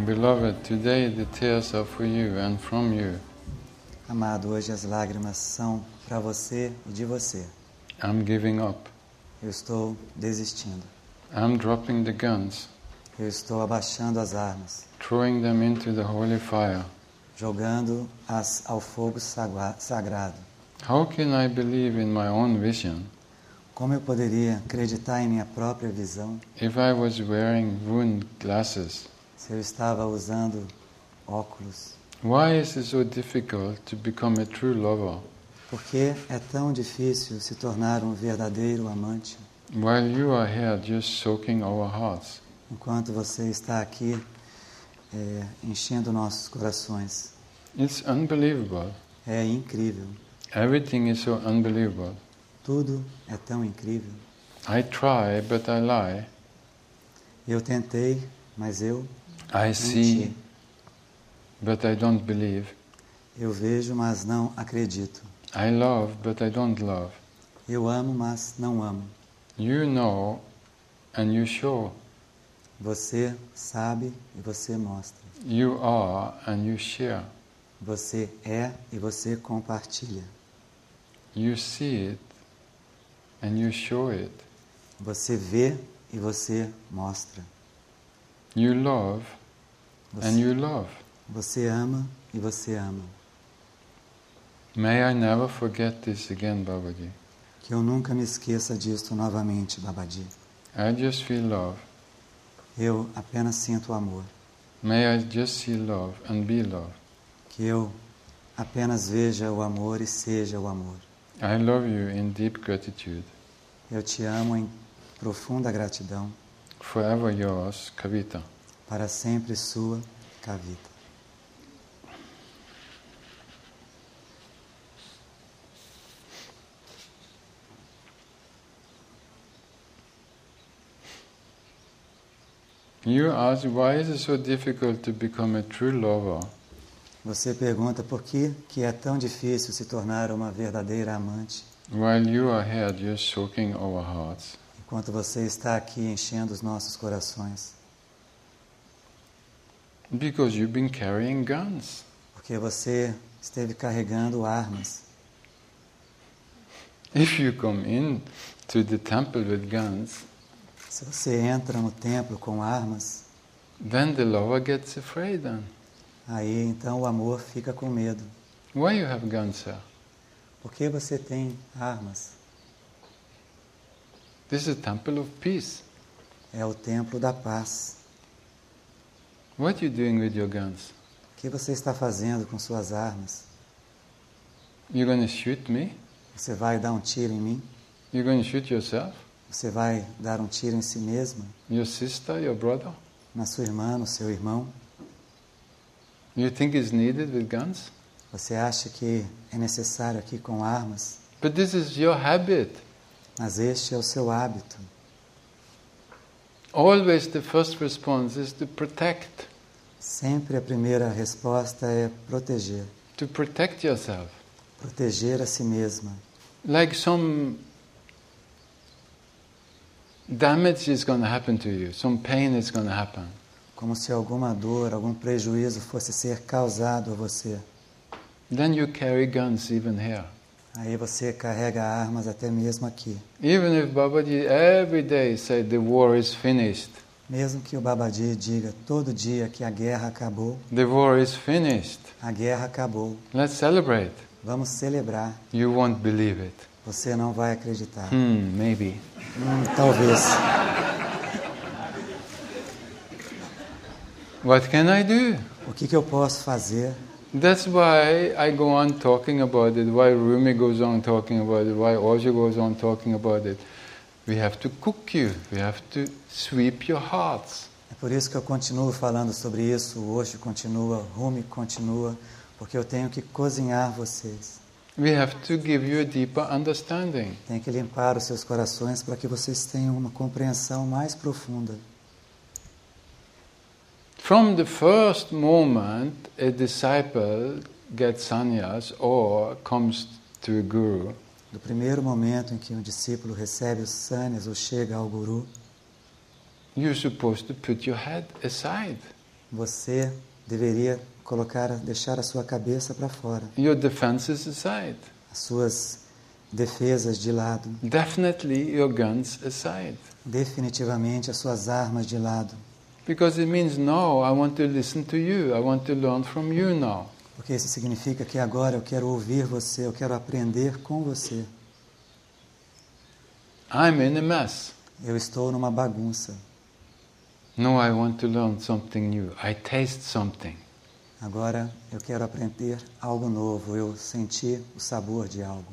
A: Beloved, today the tears are for you and from you.
B: Amado, hoje as lágrimas são para você e de você.
A: I'm giving up.
B: Eu estou desistindo.
A: I'm dropping the guns,
B: Eu estou abaixando as armas,
A: throwing them into the holy fire.
B: jogando-as ao fogo sagrado.
A: How can I believe in my own vision
B: Como eu poderia acreditar em minha própria visão
A: if I was wearing ruined glasses?
B: se eu estava usando óculos?
A: Why is it so difficult to become a true lover
B: Por que é tão difícil se tornar um verdadeiro amante
A: while you are here just soaking our hearts?
B: enquanto você está aqui enchendo nossos corações?
A: It's unbelievable.
B: É incrível.
A: Everything is so unbelievable.
B: Tudo é tão incrível.
A: I try, but I lie.
B: Eu tentei, mas eu
A: I
B: menti.
A: see, but I don't believe.
B: Eu vejo, mas não acredito.
A: I love, but I don't love.
B: Eu amo, mas não amo.
A: You know, and you show.
B: Você sabe e você mostra.
A: You are, and you share.
B: Você é e você compartilha.
A: You see it, and you show it.
B: Você vê e você mostra.
A: You love, and you love.
B: Você ama e você ama.
A: May I never forget this again, Babaji.
B: Que eu nunca me esqueça disto novamente, Babaji.
A: I just feel love.
B: Eu apenas sinto amor.
A: May I just see love and be love.
B: Que eu apenas veja o amor e seja o amor.
A: I love you in deep gratitude.
B: Eu te amo em profunda gratidão.
A: Forever yours, Kavita.
B: Para sempre sua, Kavita.
A: You ask, why is it so difficult to become a true lover?
B: Você pergunta por que é tão difícil se tornar uma verdadeira amante,
A: While you are here just soaking our hearts.
B: enquanto você está aqui enchendo os nossos corações.
A: Because you've been carrying guns.
B: Porque você esteve carregando armas.
A: If you come in to the temple with guns,
B: Se você entra no templo com armas,
A: then the lover gets afraid then.
B: aí então o amor fica com medo.
A: Why you have guns, sir?
B: Por que você tem armas?
A: This is a temple of peace.
B: É o templo da paz.
A: What are you doing with your guns?
B: O que você está fazendo com suas armas?
A: You're going to shoot me?
B: Você vai dar um tiro em mim?
A: You're going to shoot yourself?
B: Você vai dar um tiro em si mesma?
A: Your sister, your brother?
B: Na sua irmã, no seu irmão?
A: You think it's needed with guns?
B: Você acha que é necessário aqui com armas?
A: But this is your habit.
B: Mas este é o seu hábito.
A: Always the first response is to protect.
B: Sempre a primeira resposta é proteger.
A: To protect yourself.
B: Proteger a si mesma.
A: Like some damage is going to happen to you, some pain is going to happen.
B: Como se alguma dor, algum prejuízo fosse ser causado a você.
A: Then you carry guns even here.
B: Aí você carrega armas até mesmo aqui.
A: Even if Babaji every day said the war is finished.
B: Mesmo que o Babaji diga todo dia que a guerra acabou.
A: The war is finished.
B: A guerra acabou.
A: Let's celebrate.
B: Vamos celebrar.
A: You won't believe it.
B: Você não vai acreditar.
A: Maybe.
B: Talvez.
A: What can I do?
B: O que eu posso fazer?
A: That's why I go on talking about it, why Rumi goes on talking about it, why Osho goes on talking about it. We have to cook you, we have to sweep your hearts.
B: É por isso que eu continuo falando sobre isso, o Osho continua, o Rumi continua, porque eu tenho que cozinhar vocês.
A: We have to give you a deeper understanding.
B: Tenho que limpar os seus corações para que vocês tenham uma compreensão mais profunda.
A: From the first moment a disciple gets sannyas or comes to a guru,
B: Do primeiro momento em que um discípulo recebe os sannyas ou chega ao guru,
A: you're supposed to put your head aside.
B: você deveria deixar a sua cabeça para fora,
A: your defenses aside,
B: as suas defesas de lado,
A: definitely your guns aside.
B: definitivamente as suas armas de lado.
A: Because it means now I want to listen to you, I want to learn from you now.
B: Porque isso significa que agora eu quero ouvir você, eu quero aprender com você.
A: I'm in a mess.
B: Eu estou numa bagunça.
A: No, I want to learn something new. I taste something.
B: Agora eu quero aprender algo novo, eu senti o sabor de algo.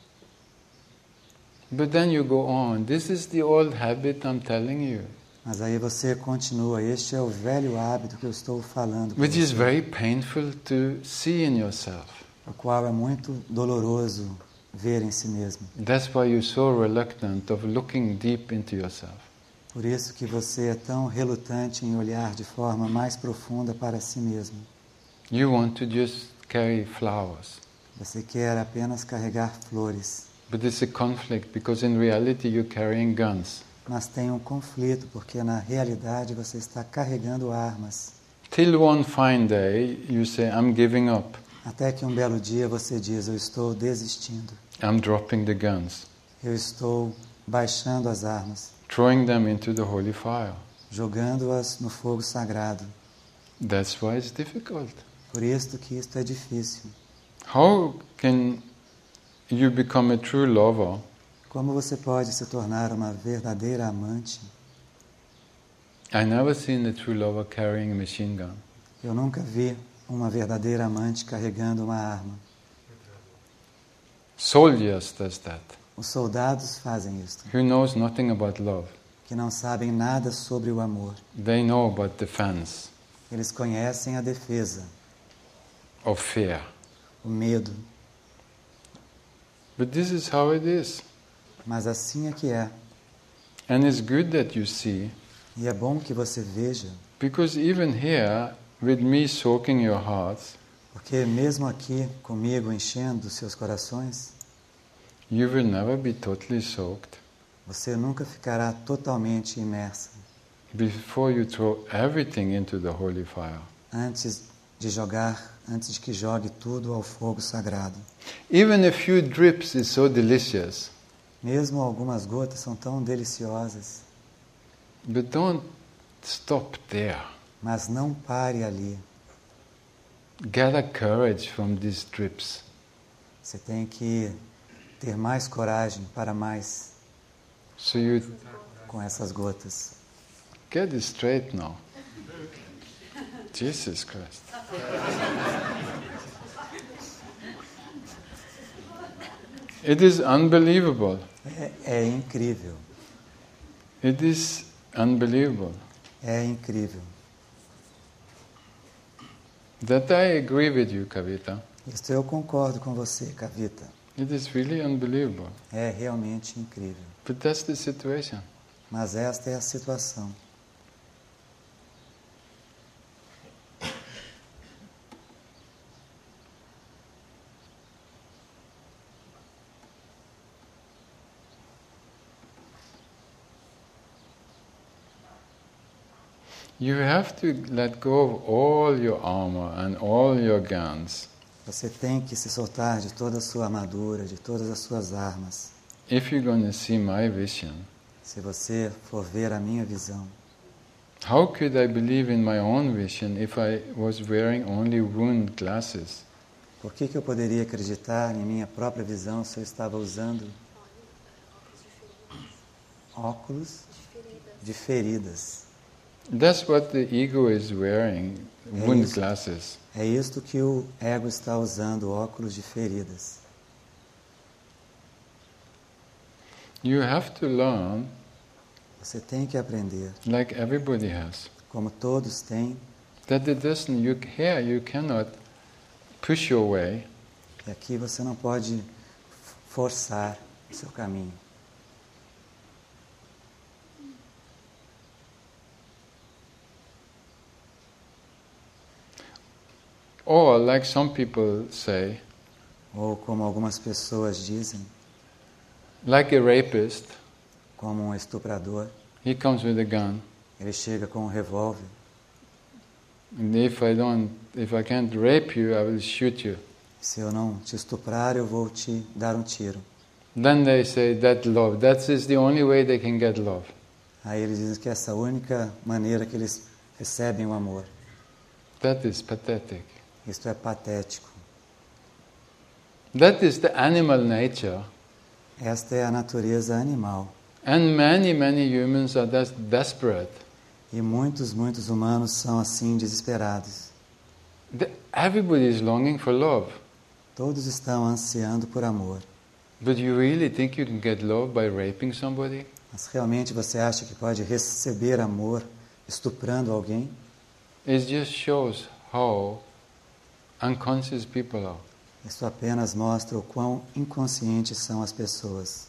A: But then you go on. This is the old habit I'm telling you.
B: Mas aí você continua, este é o velho hábito que eu estou falando para
A: Which is
B: você,
A: very painful to see in yourself.
B: o qual é muito doloroso ver em si mesmo.
A: That's why you're so reluctant of looking deep into yourself.
B: Por isso que você é tão relutante em olhar de forma mais profunda para si mesmo.
A: You want to just carry flowers.
B: Você quer apenas carregar flores,
A: But it's a conflict because in reality you're carrying guns.
B: mas tem um conflito porque na realidade você está carregando armas.
A: Till one fine day you say, I'm giving up.
B: Até que um belo dia você diz, eu estou desistindo.
A: I'm dropping the guns.
B: Eu estou baixando as armas,
A: Throwing them into the holy fire.
B: jogando-as no fogo sagrado.
A: That's why it's difficult.
B: Por isso que isto é difícil.
A: How can you become a true lover
B: Como você pode se tornar uma verdadeira amante?
A: I never seen a true lover carrying a machine gun.
B: Eu nunca vi uma verdadeira amante carregando uma arma.
A: Soldiers does that.
B: Os soldados fazem isto,
A: Who knows nothing about love.
B: que não sabem nada sobre o amor.
A: They know about defense,
B: Eles conhecem a defesa,
A: of fear.
B: o medo,
A: But this is how it is.
B: mas assim é que é.
A: And it's good that you see,
B: E é bom que você veja,
A: because even here, with me soaking your hearts,
B: porque mesmo aqui comigo enchendo os seus corações,
A: you will never be totally soaked
B: você nunca ficará totalmente imersa
A: before you throw everything into the holy fire.
B: antes de que jogue tudo ao fogo sagrado.
A: Even a few drips is so delicious,
B: Mesmo algumas gotas são tão deliciosas,
A: but don't stop there.
B: mas não pare ali.
A: Gather courage from these drips.
B: Você tem que ter mais coragem para mais
A: So you
B: com essas gotas.
A: get it straight now. Jesus Christ. It is unbelievable.
B: É incrível,
A: It is unbelievable.
B: é incrível.
A: That I agree with you, Kavita.
B: Isto eu concordo com você, Kavita.
A: It is really unbelievable.
B: É realmente incrível.
A: But that's the situation.
B: Mas esta é a situação.
A: You have to let go of all your armor and all your guns
B: Você tem que se soltar de toda a sua armadura, de todas as suas armas.
A: if you're going to see my vision.
B: Se você for ver a minha visão,
A: How could I believe in my own vision if I was wearing only wound glasses?
B: por que eu poderia acreditar em minha própria visão se eu estava usando óculos de feridas?
A: That's what the ego is wearing, wound
B: isso.
A: glasses.
B: É isto que o ego está usando, óculos de feridas.
A: You have to learn,
B: Você tem que aprender,
A: like everybody has,
B: como todos têm,
A: that it doesn't, you cannot push your way.
B: que aqui você não pode forçar o seu caminho.
A: Or, like some people say,
B: Ou como algumas pessoas dizem,
A: like a rapist,
B: como um estuprador,
A: he comes with a gun,
B: ele chega com um revólver
A: And if I can't rape you, I will shoot you.
B: Se eu não te estuprar, eu vou te dar um tiro.
A: Then they say that love. That is the only way they can get love.
B: Aí eles dizem que essa é a única maneira que eles recebem o amor.
A: That is pathetic.
B: Isto é patético.
A: That is the animal nature.
B: Esta é a natureza animal.
A: And many humans are desperate.
B: E muitos humanos são assim desesperados.
A: Everybody is longing for love.
B: Todos estão ansiando por amor.
A: But you really think you can get love by raping somebody?
B: Mas realmente você acha que pode receber amor estuprando alguém?
A: It just shows how unconscious people are.
B: Isso apenas mostra o quão inconscientes são as pessoas.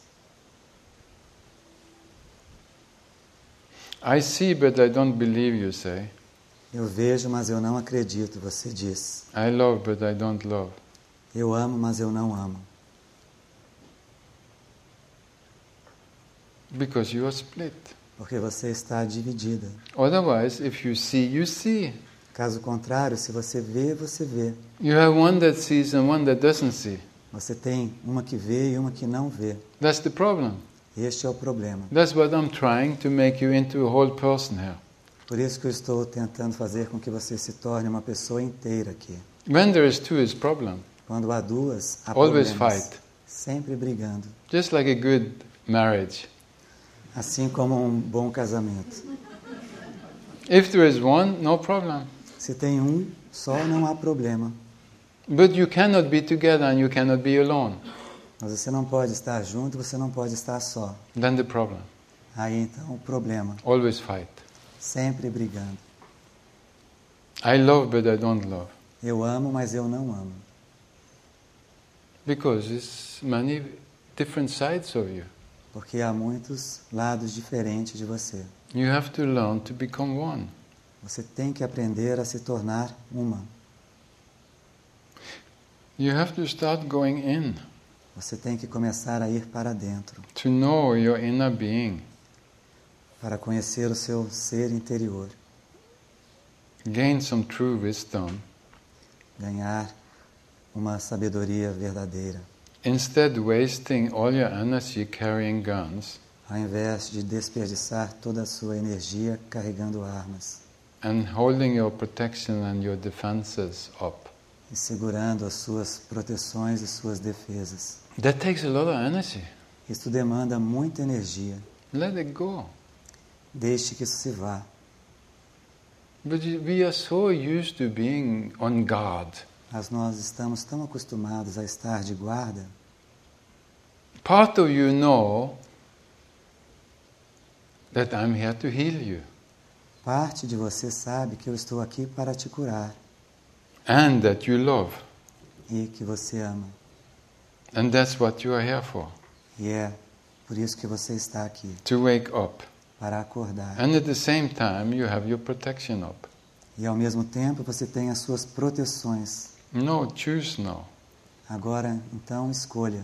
A: I see, but I don't believe, you say.
B: Eu vejo, mas eu não acredito, você diz.
A: I love, but I don't love.
B: Eu amo, mas eu não amo.
A: Because you are split.
B: Porque você está dividida.
A: Otherwise, if you see, you see.
B: Caso contrário, se você vê, você vê.
A: You have one that sees and one that doesn't see.
B: Você tem uma que vê e uma que não vê.
A: That's the problem.
B: Este é o problema.
A: That's what I'm trying to make you into a whole person here.
B: Por isso que eu estou tentando fazer com que você se torne uma pessoa inteira aqui.
A: When there is two is problem.
B: Quando há duas, há
A: Always
B: problemas.
A: fight.
B: Sempre brigando.
A: Just like a good marriage.
B: Assim como um bom casamento.
A: If there is one, no problem.
B: Se tem um só, não há problema.
A: But you cannot be together and you cannot be alone.
B: Mas você não pode estar junto, você não pode estar só.
A: Then the problem.
B: Aí então o problema.
A: Always fight.
B: Sempre brigando.
A: I love, but I don't love.
B: Eu amo, mas eu não amo.
A: Because there's many different sides of you.
B: Porque há muitos lados diferentes de você.
A: You have to learn to become one.
B: Você tem que aprender a se tornar uma.
A: You have to start going in.
B: Você tem que começar a ir para dentro.
A: To know your inner being.
B: Para conhecer o seu ser interior.
A: Gain some true wisdom.
B: Ganhar uma sabedoria verdadeira.
A: Instead wasting all your energy carrying guns.
B: Ao invés de desperdiçar toda a sua energia carregando armas.
A: And holding your protection and your defenses up.
B: E segurando as suas proteções e suas defesas.
A: That takes a lot of energy.
B: Isso demanda muita energia.
A: Let it go.
B: Deixe que isso se vá.
A: But we are so used to being on guard.
B: Mas nós estamos tão acostumados a estar de guarda.
A: Part of you know that I'm here to heal you.
B: Parte de você sabe que eu estou aqui para te curar.
A: And that you love.
B: E que você ama.
A: And that's what you are here for.
B: E é por isso que você está aqui.
A: To wake up.
B: Para acordar.
A: And at the same time you have your protection up.
B: E ao mesmo tempo você tem as suas proteções.
A: No, choose now.
B: Agora, então, escolha.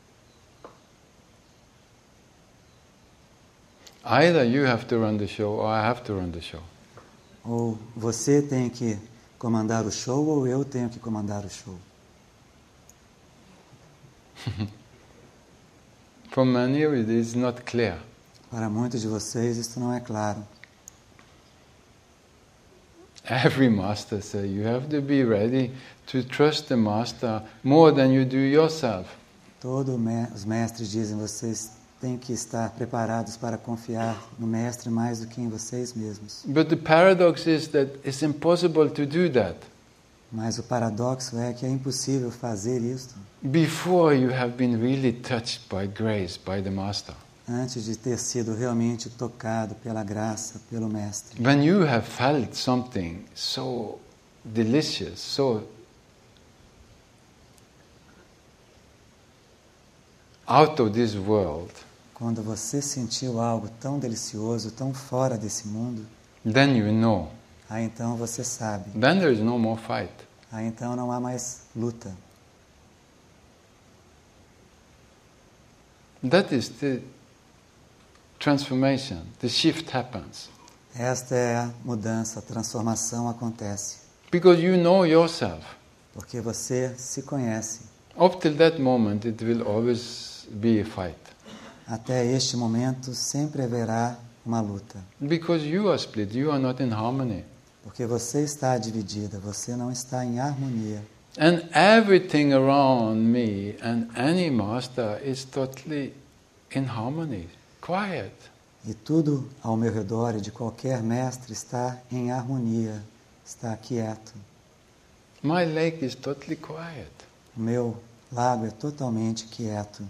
A: Either you have to run the show or I have to run the show.
B: Ou você tem que comandar o show ou eu tenho que comandar o show.
A: For many it is not clear.
B: Para muitos de vocês isto não é claro.
A: Every master says you have to be ready to trust the master more than you do yourself.
B: Todos os mestres dizem vocês têm que estar preparados para confiar no mestre mais do que em vocês mesmos.
A: But the paradox is that it's impossible to do that.
B: Mas o paradoxo é que é impossível fazer isto
A: before you have been really touched by grace, by the master.
B: Antes de ter sido realmente tocado pela graça, pelo mestre.
A: When you have felt something so delicious, so out of this world,
B: quando você sentiu algo tão delicioso, tão fora desse mundo,
A: then you know.
B: Aí então você sabe.
A: Then there is no more fight.
B: Aí então não há mais luta.
A: That is the transformation. The shift happens.
B: Esta é a mudança, a transformação acontece.
A: Because you know yourself.
B: Porque você se conhece.
A: Up till that moment, it will always be a fight.
B: Até este momento sempre haverá uma luta.
A: Because you are split, you are not in harmony.
B: Porque você está dividida, você não está em harmonia.
A: And everything around me and any master is totally in harmony, quiet.
B: E tudo ao meu redor e de qualquer mestre está em harmonia, está quieto.
A: My lake is totally quiet.
B: O meu lago é totalmente quieto.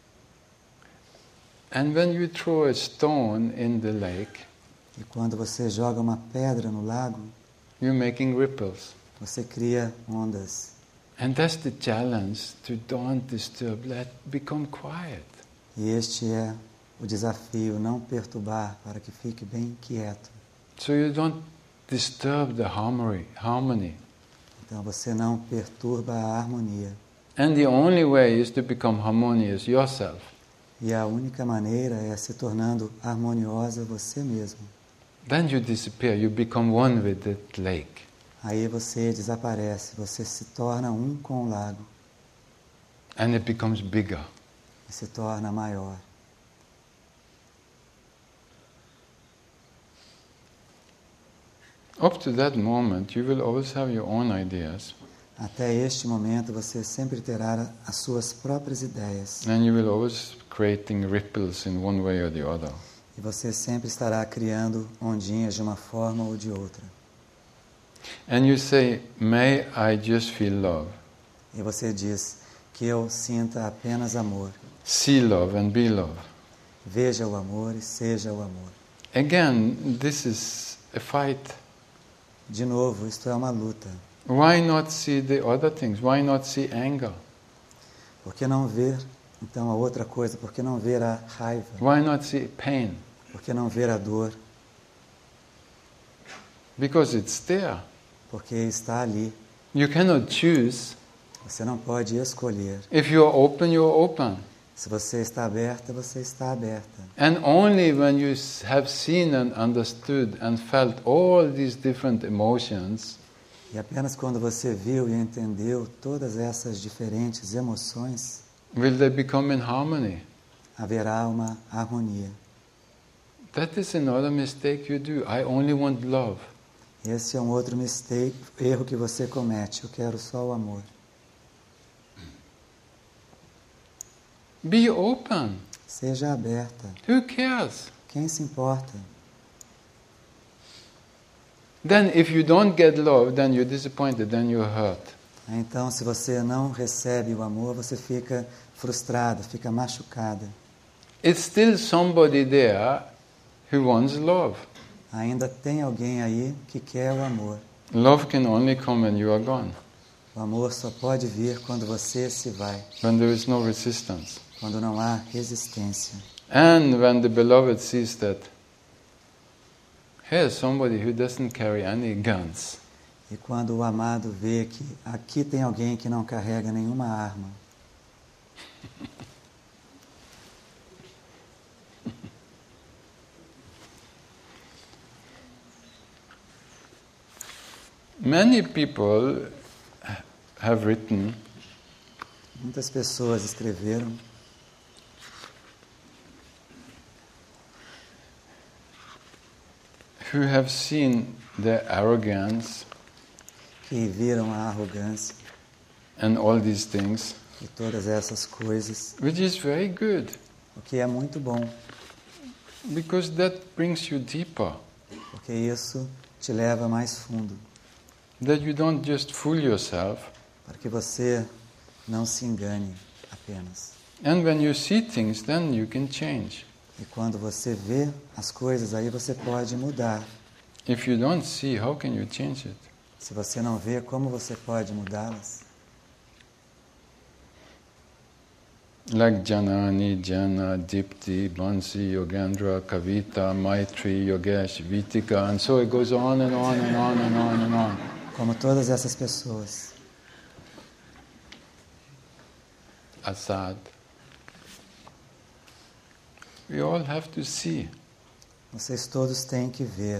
A: And when you throw a stone in the lake,
B: E quando você joga uma pedra no lago,
A: you're making ripples.
B: você cria ondas.
A: And that's the challenge, to don't disturb, let become quiet.
B: E este é o desafio, não perturbar, para que fique bem quieto.
A: So you don't disturb the harmony.
B: Então você não perturba a harmonia.
A: And the only way is to become harmonious yourself.
B: E a única maneira é se tornando harmoniosa você mesmo.
A: Then you disappear, you become one with that lake.
B: Aí você desaparece, você se torna um com o lago.
A: And it becomes bigger.
B: E se torna maior.
A: Up to that moment, you will always have your own ideas.
B: Até este momento você sempre terá as suas próprias ideias.
A: And you will always creating ripples in one way or the other.
B: E você sempre estará criando ondinhas de uma forma ou de outra.
A: And you say, may I just feel love.
B: E você diz que eu sinta apenas amor.
A: See love and be love.
B: Veja o amor e seja o amor.
A: Again, this is a fight.
B: De novo, isto é uma luta.
A: Why not see the other things? Why not see anger?
B: Por que não ver, então, a outra coisa? Por que não ver a raiva?
A: Why not see pain?
B: Por que não ver a dor?
A: Because it's there.
B: Porque está ali.
A: You cannot choose.
B: Você não pode escolher.
A: If you are open, you are open.
B: Se você está aberta, você está aberta.
A: And only when you have seen and understood and felt all these different emotions,
B: E apenas quando você viu e entendeu todas essas diferentes emoções,
A: will they become in harmony.
B: haverá uma harmonia.
A: That is another mistake you do. I only want love.
B: Esse é um outro erro que você comete. Eu quero só o amor.
A: Be open.
B: Seja aberta.
A: Who cares?
B: Quem se importa?
A: Then if you don't get love, then you're disappointed, then you're hurt.
B: Então, se você não recebe o amor, você fica frustrada, fica machucada.
A: It's still somebody there who wants love.
B: Ainda tem alguém aí que quer o amor.
A: Love can only come when you are gone,
B: O amor só pode vir quando você se vai,
A: when there is no resistance.
B: quando não há resistência.
A: And when the beloved sees that here's somebody who doesn't carry any guns.
B: E quando o amado vê que aqui tem alguém que não carrega nenhuma arma,
A: Many people have written
B: muitas pessoas escreveram
A: who have seen their arrogance
B: que viram a arrogância
A: and all these things,
B: e todas essas coisas,
A: which is very good,
B: o que é muito bom,
A: because that brings you deeper,
B: porque isso te leva mais fundo,
A: that you don't just fool yourself.
B: para que você não se engane apenas.
A: And when you see things, then you can change.
B: E quando você vê as coisas, aí você pode mudar.
A: If you don't see, how can you change it?
B: Se você não vê, como você pode mudá-las?
A: Like Janani, Jana, Dipti, Bansi, Yogendra, Kavita, Maitri, Yogesh, Vitika, and so it goes on and on and on and on and on.
B: Como todas essas pessoas.
A: Asad. We all have to see.
B: Vocês todos têm que ver.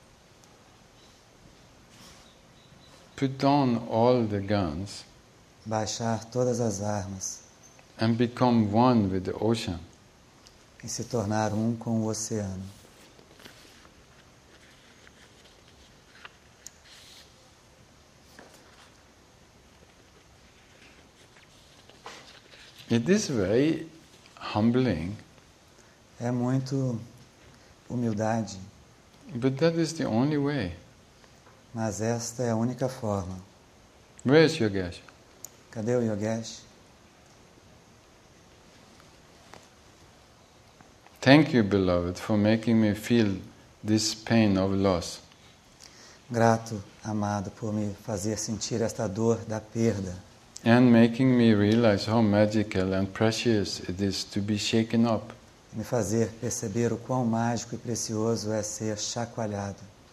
A: Put down all the guns
B: Baixar todas as armas
A: and become one with the ocean.
B: e se tornar um com o oceano.
A: It is very humbling,
B: É muito humildade,
A: but that is the only way.
B: mas esta é a única forma.
A: Where is Yogesh?
B: Cadê o Yogesh?
A: Thank you, beloved, for making me feel this pain of loss.
B: Grato, amado, por me fazer sentir esta dor da perda
A: And making me realize how magical and precious it is to be shaken up.
B: me fazer perceber o quão mágico e precioso é ser chacoalhado.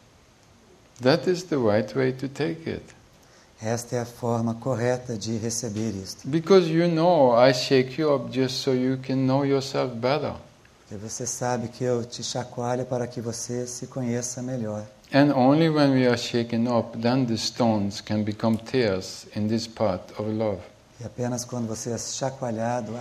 A: That is the right way to take it.
B: Esta é a forma correta de receber isto.
A: Because you know I shake you up just so you can know yourself better.
B: Porque você sabe que eu te chacoalho para que você se conheça melhor.
A: And only when we are shaken up, then the stones can become tears in this path of love.
B: E apenas quando você é chacoalhado,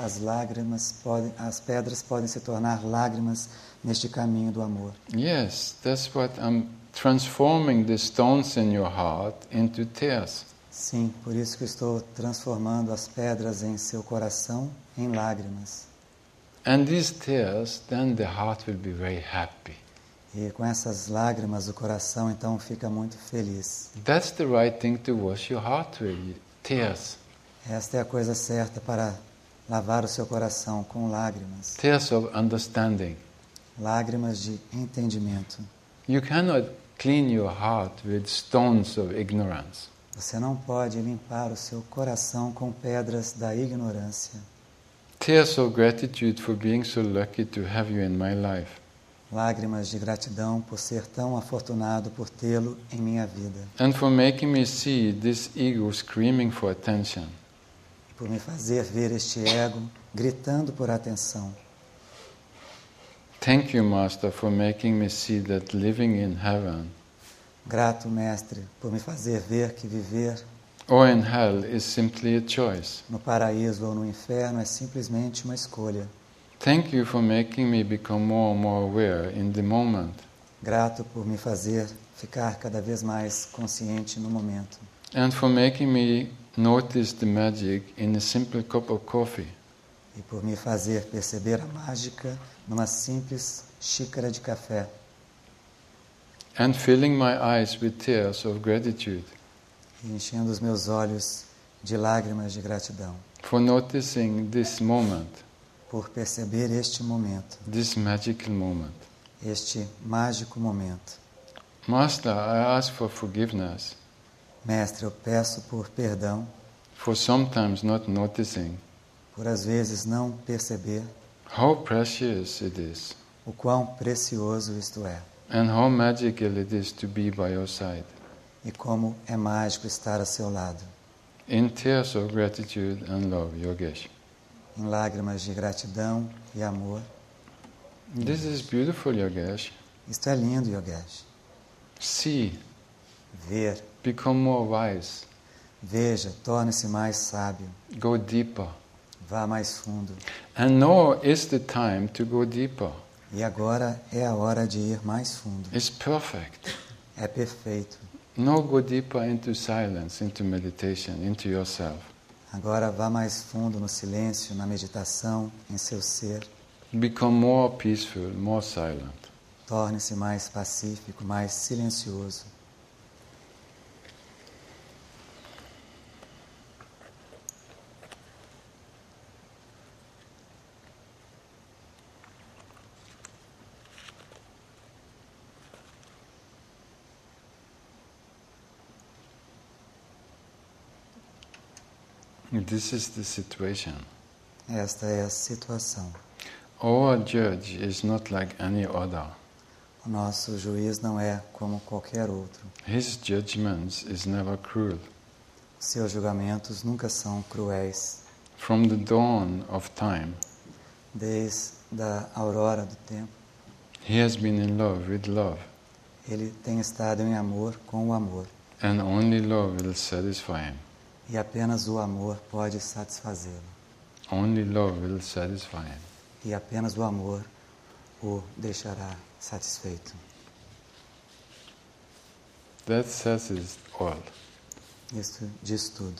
B: as pedras podem se tornar lágrimas neste caminho do amor.
A: Yes, that's what I'm transforming the stones in your heart into tears.
B: Sim, por isso que estou transformando as pedras em seu coração em lágrimas.
A: And these tears, then the heart will be very happy.
B: E com essas lágrimas o coração então fica muito feliz.
A: That's the right thing to wash your heart with, tears.
B: Esta é a coisa certa para lavar o seu coração com lágrimas.
A: Tears of understanding.
B: Lágrimas de entendimento.
A: You cannot clean your heart with stones of ignorance.
B: Você não pode limpar o seu coração com pedras da ignorância.
A: Tears of gratitude for being so lucky to have you in my life.
B: Lágrimas de gratidão por ser tão afortunado por tê-lo em minha vida.
A: And for making me see this ego screaming for attention.
B: E por me fazer ver este ego gritando por atenção.
A: Thank you, Master, for making me see that living in heaven
B: Grato, Mestre, por me fazer ver que viver
A: or in hell is simply a choice.
B: no paraíso ou no inferno é simplesmente uma escolha.
A: Thank you for making me become more and more aware in the moment.
B: Grato por me fazer ficar cada vez mais consciente no momento.
A: And for making me notice the magic in a simple cup of coffee.
B: E por me fazer perceber a mágica numa simples xícara de café.
A: And filling my eyes with tears of gratitude.
B: E enchendo os meus olhos de lágrimas de gratidão.
A: For noticing this moment.
B: Por perceber este momento.
A: This magical moment.
B: Este mágico momento.
A: Master, I ask for forgiveness.
B: Mestre, eu peço por perdão.
A: For sometimes not noticing.
B: Por às vezes não perceber.
A: How precious it is.
B: O quão precioso isto é.
A: And how magical it is to be by your side.
B: E como é mágico estar a seu lado.
A: In tears of gratitude and love, Yogesh.
B: Em lágrimas de gratidão e amor.
A: This is beautiful, Yogesh.
B: Isto é lindo, Yogesh.
A: See,
B: Ver,
A: become more wise,
B: veja, torne-se mais sábio.
A: go deeper.
B: Vá mais fundo.
A: And now is the time to go deeper.
B: E agora é a hora de ir mais fundo.
A: It's perfect.
B: É perfeito.
A: Now go deeper into silence, into meditation, into yourself.
B: Agora vá mais fundo no silêncio, na meditação, em seu ser.
A: Become more peaceful, more silent.
B: Torne-se mais pacífico, mais silencioso.
A: This is the situation.
B: Esta é a situação.
A: Our judge is not like any other.
B: O nosso juiz não é como qualquer outro.
A: His judgments is never cruel.
B: Seus julgamentos nunca são cruéis.
A: From the dawn of time,
B: Desde a aurora do tempo,
A: He has been in love with love.
B: Ele tem estado em amor com o amor.
A: And only love will satisfy him.
B: E apenas o amor pode satisfazê-lo.
A: Only love will satisfy him.
B: E apenas o amor o deixará satisfeito.
A: That says it all.
B: Isso diz tudo.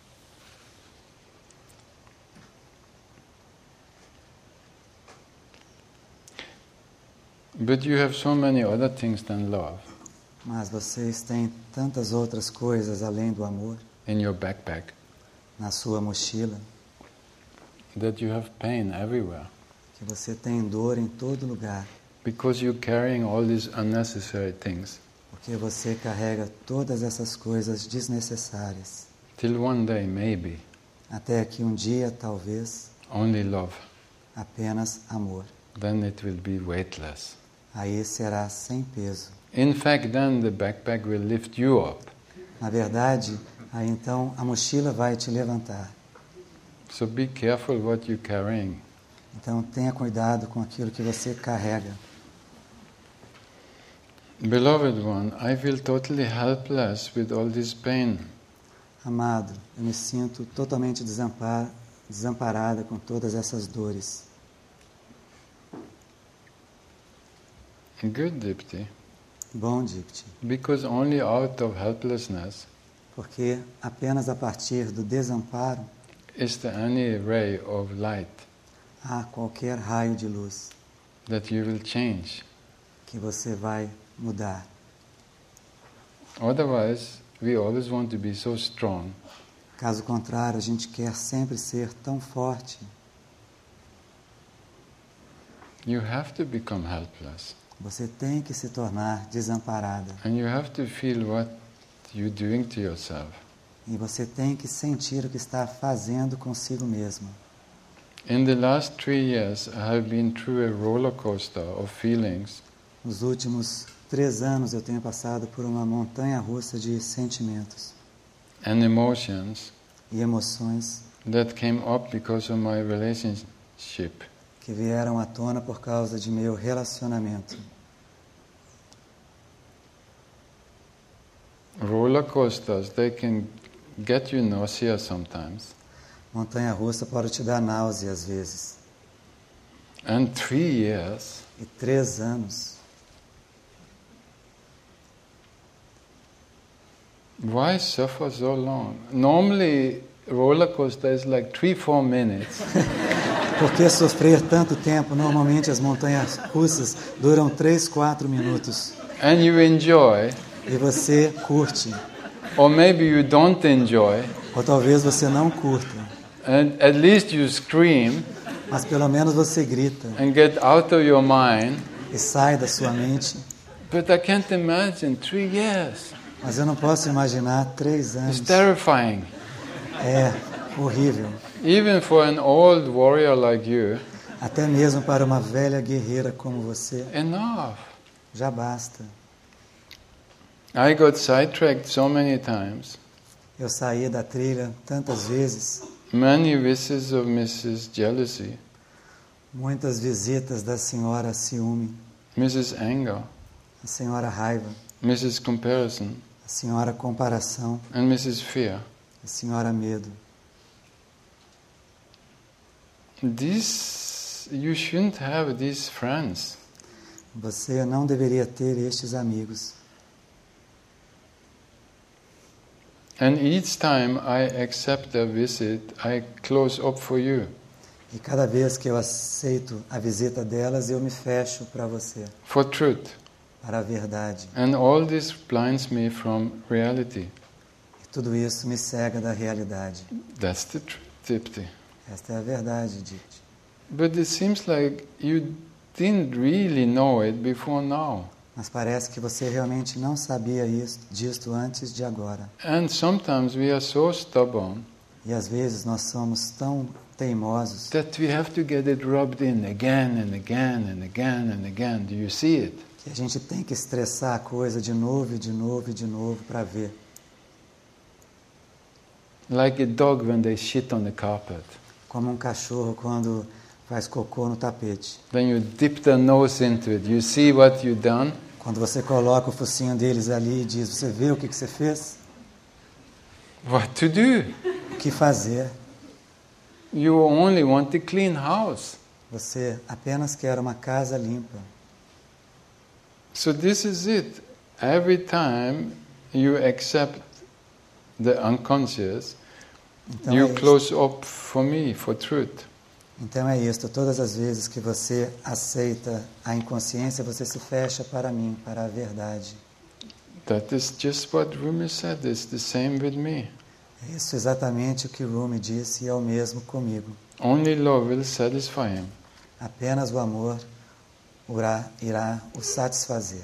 A: But you have so many other things than love
B: Mas vocês têm tantas outras coisas além do amor
A: in your backpack
B: na sua mochila,
A: that you have pain everywhere
B: que você tem dor em todo lugar,
A: because you're carrying all these unnecessary things.
B: porque você carrega todas essas coisas desnecessárias.
A: Till one day, maybe,
B: Até que um dia, talvez,
A: only love.
B: apenas amor.
A: Then it will be weightless.
B: Aí será sem peso.
A: In fact, then the backpack will lift you up.
B: Na verdade, aí então a mochila vai te levantar.
A: So be careful what you're carrying.
B: Então tenha cuidado com aquilo que você carrega.
A: Beloved one, I feel totally helpless with all this pain.
B: Amado, eu me sinto totalmente desamparada com todas essas dores.
A: Good, Dipti.
B: Bom, Dipti,
A: Because only out of helplessness
B: porque apenas a partir do desamparo
A: is there any ray of light
B: há qualquer raio de luz
A: that you will change.
B: que você vai mudar.
A: Otherwise, we always want to be so strong.
B: Caso contrário, a gente quer sempre ser tão forte.
A: You have to become helpless.
B: Você tem que se tornar desamparada.
A: And you have to feel what you're doing to yourself.
B: E você tem que sentir o que está fazendo consigo mesmo.
A: In the last 3 years, I have been through a roller coaster of feelings
B: Nos últimos 3 anos eu tenho passado por uma montanha-russa de sentimentos
A: and emotions
B: e emoções
A: that came up because of my relationship.
B: que vieram à tona por causa de meu relacionamento.
A: Roller coasters, they can get you nausea sometimes.
B: Montanha-russa pode te dar náusea às vezes.
A: And 3 years,
B: E 3 anos.
A: why suffer so long? Normally, roller coaster is like 3-4 minutes.
B: Por que sofrer tanto tempo? Normalmente as montanhas-russas duram 3, 4 minutos.
A: And you enjoy,
B: E você curte.
A: or maybe you don't enjoy,
B: Ou talvez você não curta.
A: and at least you scream
B: Mas pelo menos você grita.
A: and get out of your mind.
B: E sai da sua mente.
A: But I can't imagine 3 years.
B: Mas eu não posso imaginar 3 anos.
A: It's terrifying.
B: É horrível.
A: Even for an old warrior like you,
B: Até mesmo para uma velha guerreira como você.
A: enough.
B: Já basta.
A: I got sidetracked so many times.
B: Eu saí da trilha tantas vezes.
A: Many visits of Mrs. Jealousy,
B: Muitas visitas da senhora ciúme,
A: Mrs. Anger,
B: a senhora raiva,
A: Mrs. Comparison,
B: a senhora comparação,
A: and Mrs. Fear.
B: a senhora medo.
A: You shouldn't have these friends.
B: Você não deveria ter estes amigos.
A: And each time I accept a visit, I close up for you.
B: E cada vez que eu aceito a visita delas, eu me fecho para você,
A: For truth.
B: para a verdade.
A: And all this blinds me from reality.
B: E tudo isso me cega da realidade.
A: That's the truth, Dipti.
B: Esta é a verdade, Dipti.
A: But it seems like you didn't really know it before now.
B: Mas parece que você realmente não sabia disto antes de agora.
A: And sometimes we are so stubborn
B: E às vezes nós somos tão teimosos
A: that we have to get it rubbed in again and again and again and again. Do you see it?
B: que a gente tem que estressar a coisa de novo e de novo e de novo para ver.
A: Like a dog when they shit on the carpet.
B: Como um cachorro quando faz cocô no tapete.
A: Then you dip the nose into it. You see what you've done.
B: Quando você coloca o focinho deles ali e diz, você vê o que você fez?
A: What to do?
B: O que fazer?
A: You only want a clean house.
B: Você apenas quer uma casa limpa.
A: So this is it. Every time you accept the unconscious,
B: Então
A: you
B: é
A: close up for me, for truth.
B: Então é isto, todas as vezes que você aceita a inconsciência, você se fecha para mim, para a verdade.
A: That is just what Rumi said. It's the same with me.
B: É isso exatamente o que Rumi disse e é o mesmo comigo.
A: Only love will satisfy him.
B: Apenas o amor irá o satisfazer.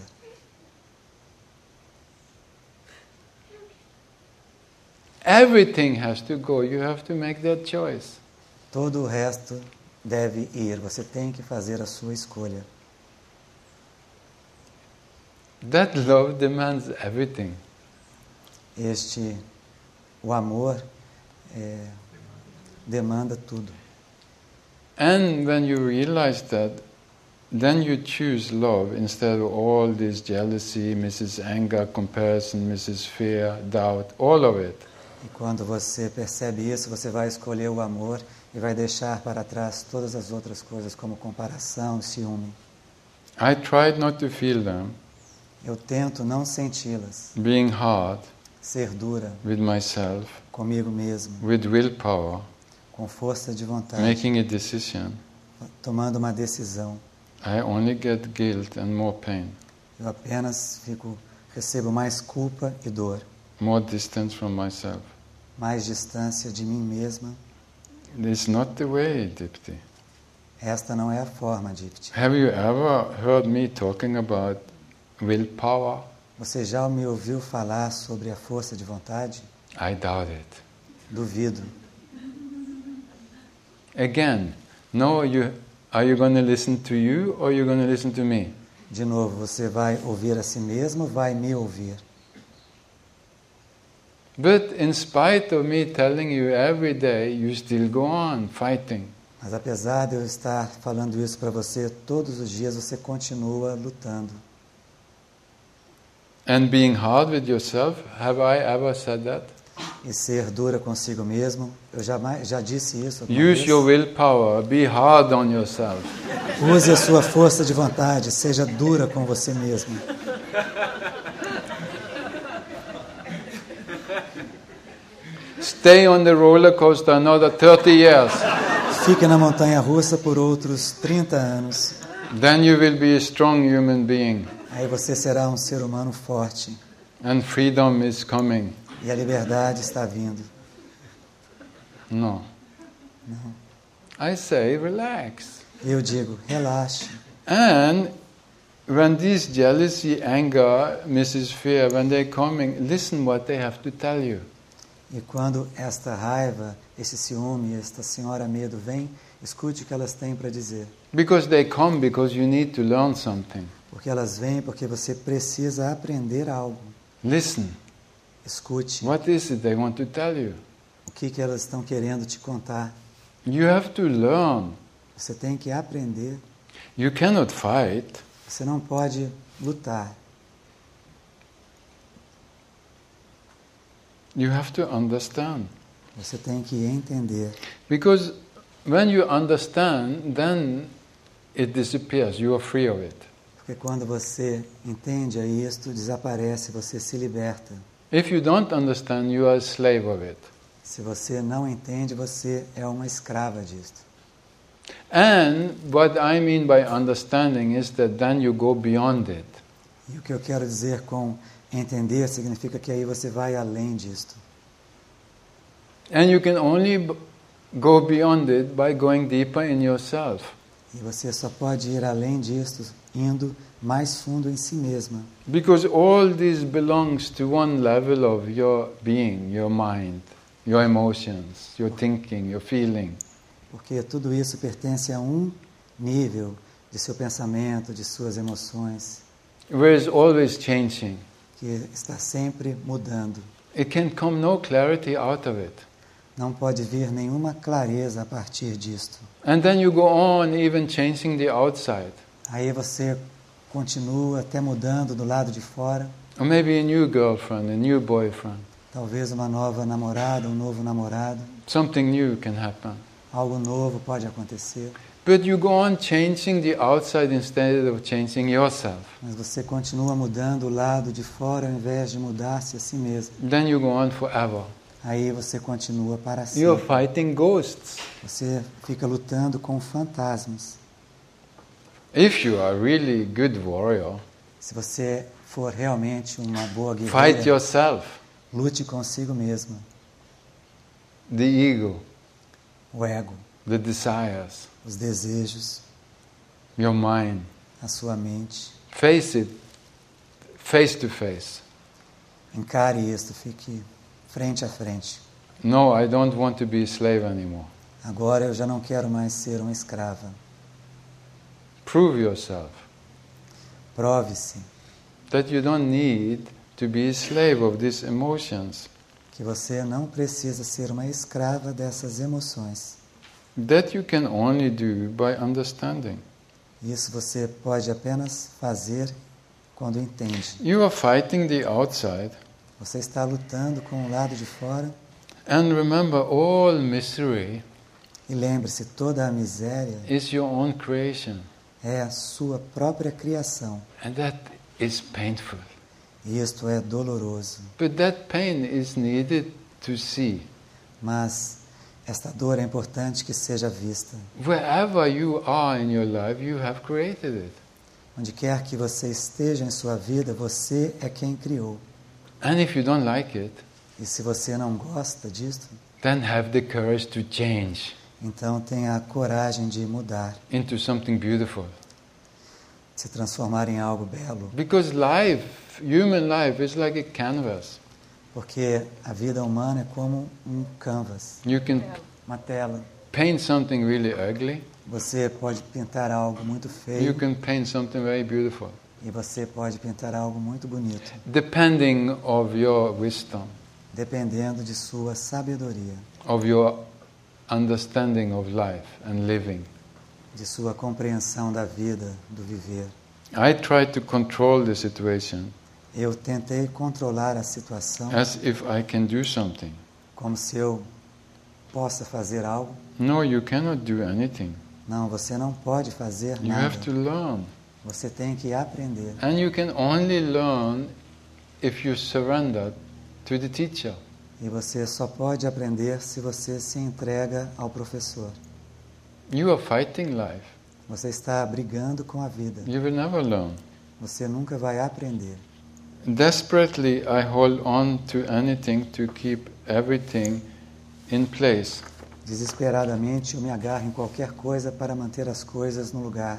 A: Everything has to go. You have to make that choice.
B: Todo o resto deve ir. Você tem que fazer a sua escolha.
A: That love demands everything.
B: O amor demanda tudo.
A: And when you realize that, then you choose love instead of all this jealousy, Mrs. Anger, comparison, Mrs. Fear, doubt, all of it.
B: E quando você percebe isso, você vai escolher o amor e vai deixar para trás todas as outras coisas, como comparação, ciúme.
A: I tried not to feel them,
B: Eu tento não senti-las,
A: being hard
B: ser dura
A: with myself,
B: comigo mesmo,
A: with willpower,
B: com força de vontade,
A: making a decision.
B: tomando uma decisão.
A: I only get guilt and more pain,
B: Eu apenas recebo mais culpa e dor,
A: more distance from myself.
B: mais distância de mim mesma.
A: It's not the way, Dipti.
B: Esta não é a forma, Dipti.
A: Have you ever heard me talking about willpower?
B: Você já me ouviu falar sobre a força de vontade?
A: I doubt it.
B: Duvido.
A: Again, are you going to listen to you or are you going to listen to me?
B: De novo, você vai ouvir a si mesmo ou vai me ouvir?
A: But in spite of me telling you every day, you still go on fighting.
B: Mas apesar de eu estar falando isso para você todos os dias, você continua lutando.
A: And being hard with yourself, have I ever said that?
B: E ser dura consigo mesmo, eu já disse isso.
A: Use your willpower, be hard on yourself.
B: Use a sua força de vontade, seja dura com você mesmo.
A: Stay on the roller coaster another 30 years.
B: Fique na montanha-russa por outros 30 anos.
A: Then you will be a strong human being.
B: Aí você será um ser humano forte.
A: And freedom is coming.
B: E a liberdade está vindo.
A: No.
B: Não.
A: I say, relax.
B: Eu digo, relaxe.
A: And when these jealousy, anger, Mrs. Fear, when they're coming, listen what they have to tell you.
B: E quando esta raiva, esse ciúme, esta senhora medo vem, escute o que elas têm para dizer.
A: Because they come because you need to learn something.
B: Porque elas vêm porque você precisa aprender algo.
A: Listen.
B: Escute.
A: What is it they want to tell you?
B: O que elas estão querendo te contar.
A: You have to learn.
B: Você tem que aprender.
A: You cannot fight.
B: Você não pode lutar.
A: You have to understand.
B: Você tem que entender.
A: Because when you understand, then it disappears. You are free of it.
B: Porque quando você entende isto, desaparece, você se liberta.
A: If you don't understand, you are a slave of it.
B: Se você não entende, você é uma escrava disto.
A: And what I mean by understanding is that then you go beyond it.
B: E o que eu quero dizer com entender significa que aí você vai além disto.
A: And you can only go beyond it by going deeper in yourself.
B: E você só pode ir além disto indo mais fundo em si mesma.
A: Because all this belongs to one level of your being, your mind, your emotions, your thinking, your feeling.
B: Porque tudo isso pertence a um nível de seu pensamento, de suas emoções,
A: Where it's always changing.
B: que está sempre mudando.
A: It can come no clarity out of it.
B: Não pode vir nenhuma clareza a partir disto.
A: And then you go on even changing the outside.
B: Aí você continua até mudando do lado de fora.
A: Or maybe a new girlfriend, a new boyfriend.
B: Talvez uma nova namorada, um novo namorado.
A: Something new can happen.
B: Algo novo pode acontecer.
A: But you go on changing the outside instead of changing yourself.
B: Mas você continua mudando o lado de fora ao invés de mudar-se a si mesmo.
A: Then you go on forever.
B: Aí você continua para
A: You're
B: sempre.
A: fighting ghosts.
B: Você fica lutando com fantasmas.
A: If you are really good warrior,
B: Se você for realmente uma boa
A: fight
B: guerreira,
A: yourself,
B: lute consigo mesmo.
A: the ego,
B: O ego,
A: the desires,
B: os desejos,
A: your mind.
B: a sua mente.
A: Face it, face to face.
B: Encare isto, fique frente a frente.
A: No, I don't want to be a slave anymore.
B: Agora eu já não quero mais ser uma escrava.
A: Prove yourself
B: Prove-se
A: that you don't need to be a slave of these emotions.
B: que você não precisa ser uma escrava dessas emoções.
A: That you can only do by understanding.
B: Isso você pode apenas fazer quando entende.
A: You are fighting the outside.
B: Você está lutando com o lado de fora.
A: And remember, all misery
B: E lembre-se, toda a miséria
A: is your own creation.
B: é a sua própria criação.
A: And that is painful.
B: E isto é doloroso.
A: But that pain is needed to see.
B: Mas esta dor é importante que seja vista.
A: Wherever you are in your life, you have created it.
B: Onde quer que você esteja em sua vida, você é quem criou.
A: And if you don't like it,
B: E se você não gosta disto,
A: then have the courage to change
B: então tenha a coragem de mudar,
A: into something beautiful.
B: se transformar em algo belo.
A: Because life, human life, is like a canvas.
B: Porque a vida humana é como um canvas,
A: You can
B: uma tela.
A: paint something really ugly.
B: Você pode pintar algo muito
A: You
B: feio
A: can paint something very beautiful.
B: e você pode pintar algo muito bonito,
A: Depending of your wisdom,
B: dependendo de sua sabedoria,
A: of your understanding of life and living.
B: de sua compreensão da vida, do viver.
A: I try to control the situation
B: Eu tentei controlar a situação
A: as if I can do something.
B: como se eu possa fazer algo.
A: No, you cannot do anything.
B: Não, você não pode fazer
A: You have
B: nada.
A: to learn.
B: Você tem que aprender.
A: And you can only learn if you surrender to the teacher.
B: E você só pode aprender se você se entrega ao professor.
A: You are fighting life.
B: Você está brigando com a vida.
A: You will never learn.
B: Você nunca vai aprender.
A: Desperately, I hold on to anything to keep everything in place.
B: Desesperadamente, eu me agarro em qualquer coisa para manter as coisas no lugar.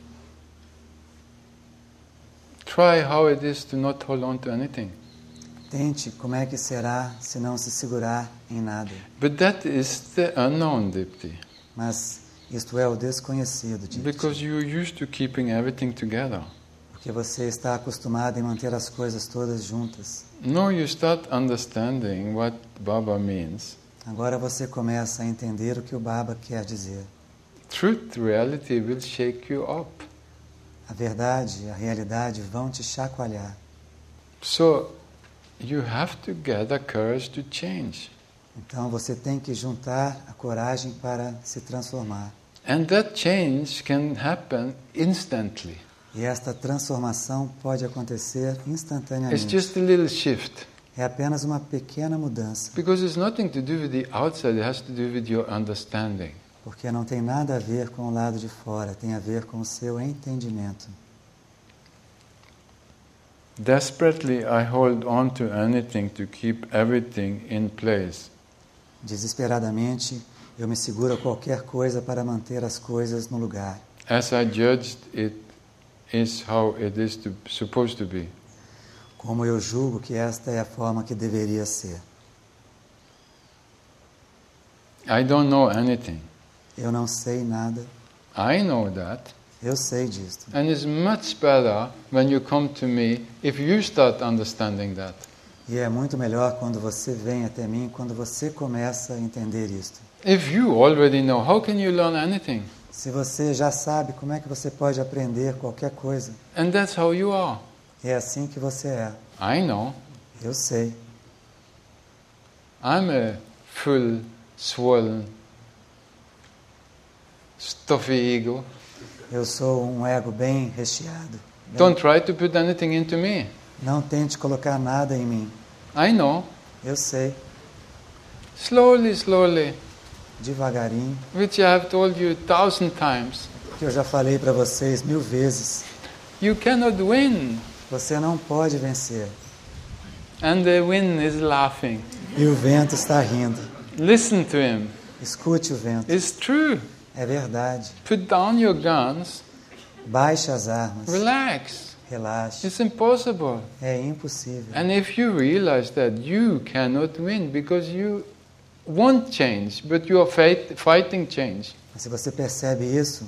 A: Try how it is to not hold on to anything.
B: Tente como é que será se não se segurar em nada.
A: But that is the unknown, Dipti.
B: Mas isto é o desconhecido, Dipti.
A: Because you're used to keeping everything together.
B: Porque você está acostumado em manter as coisas todas juntas.
A: No, you start understanding what Baba means.
B: Agora você começa a entender o que o Baba quer dizer.
A: Truth, reality will shake you up.
B: A verdade e a realidade vão te chacoalhar.
A: So, you have to gather courage to change.
B: Então você tem que juntar a coragem para se transformar.
A: And that change can happen instantly.
B: E esta transformação pode acontecer
A: It's
B: instantaneamente.
A: just a little shift.
B: É apenas uma pequena mudança,
A: Because it's nothing to do with the outside, it has to do with your understanding.
B: porque não tem nada a ver com o lado de fora, tem a ver com o seu entendimento.
A: Desperately, I hold on to anything to keep everything in place.
B: Desesperadamente, eu me seguro a qualquer coisa para manter as coisas no lugar.
A: As I judged, it is how it is supposed to be.
B: Como eu julgo que esta é a forma que deveria ser.
A: I don't know anything.
B: Eu não sei nada,
A: I know that.
B: eu sei disto.
A: And it's much better when you come to me if you start understanding that.
B: E é muito melhor quando você vem até mim, quando você começa a entender isto.
A: If you already know, how can you learn anything?
B: Se você já sabe, como é que você pode aprender qualquer coisa?
A: And that's how you are.
B: É assim que você é.
A: I know.
B: Eu sei.
A: I'm a full, swollen, stuffy ego.
B: Eu sou um ego bem recheado.
A: Don't try to put anything into me.
B: Não tente colocar nada em mim.
A: I know.
B: Eu sei.
A: Slowly, slowly,
B: Devagarinho.
A: which I have told you 1,000 times.
B: Que eu já falei para vocês 1000 vezes.
A: You cannot win.
B: Você não pode vencer.
A: And the wind is laughing.
B: E o vento está rindo.
A: Listen to him.
B: Escute o vento.
A: It's true.
B: É verdade.
A: Put down your guns.
B: Baixe as armas.
A: Relax.
B: Relaxe.
A: It's impossible.
B: É impossível.
A: And if you realize that you cannot win because you won't change, but you are fighting change.
B: Mas se você percebe isso,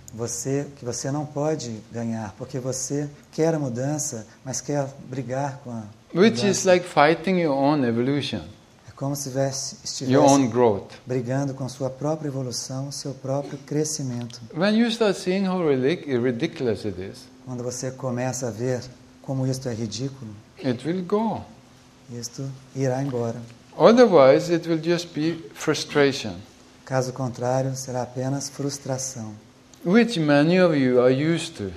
B: que você não pode ganhar, porque você quer a mudança, mas quer brigar com a
A: Which
B: mudança.
A: is like fighting your own evolution,
B: É como se estivesse
A: your own growth.
B: brigando com sua própria evolução, seu próprio crescimento.
A: When you start seeing how ridiculous it is,
B: Quando você começa a ver como isto é ridículo,
A: it will go.
B: isto irá embora.
A: Otherwise, it will just be frustration,
B: Caso contrário, será apenas frustração,
A: which many of you are used to.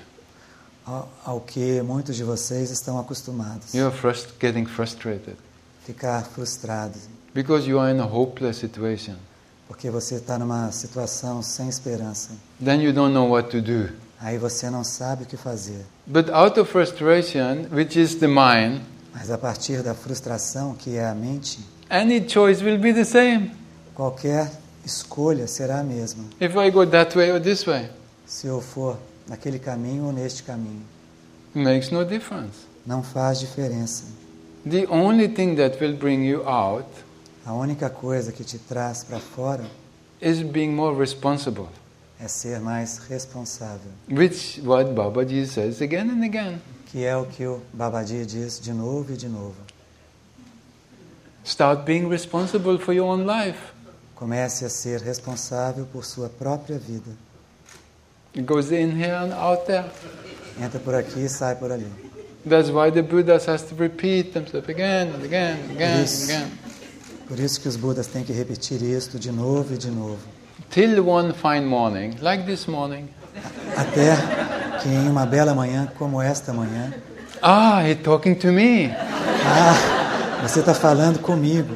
B: ao que muitos de vocês estão acostumados.
A: You are getting frustrated
B: Ficar frustrados,
A: because you are in a hopeless situation.
B: porque você está numa situação sem esperança.
A: Then you don't know what to do.
B: Aí você não sabe o que fazer.
A: But out of frustration, which is the mind,
B: Mas a partir da frustração, que é a mente,
A: any choice will be the same.
B: qualquer escolha será a mesma.
A: If I go that way or this way,
B: Se eu for naquele caminho ou neste caminho,
A: it makes no difference.
B: não faz diferença.
A: The only thing that will bring you out
B: A única coisa que te traz para fora
A: is being more responsible,
B: é ser mais responsável.
A: which what Babaji says again and again.
B: Que é o que o Babaji diz de novo e de novo.
A: Start being responsible for your own life.
B: Comece a ser responsável por sua própria vida.
A: It goes in here and out there.
B: Entra por aqui e sai por ali.
A: That's why the Buddhas has to repeat themselves again and again and again and
B: Isso.
A: again.
B: Por isso que os Budas têm que repetir isto de novo e de novo.
A: Till one fine morning, like this morning,
B: Até que em uma bela manhã, como esta manhã,
A: he's talking to me.
B: você está falando comigo.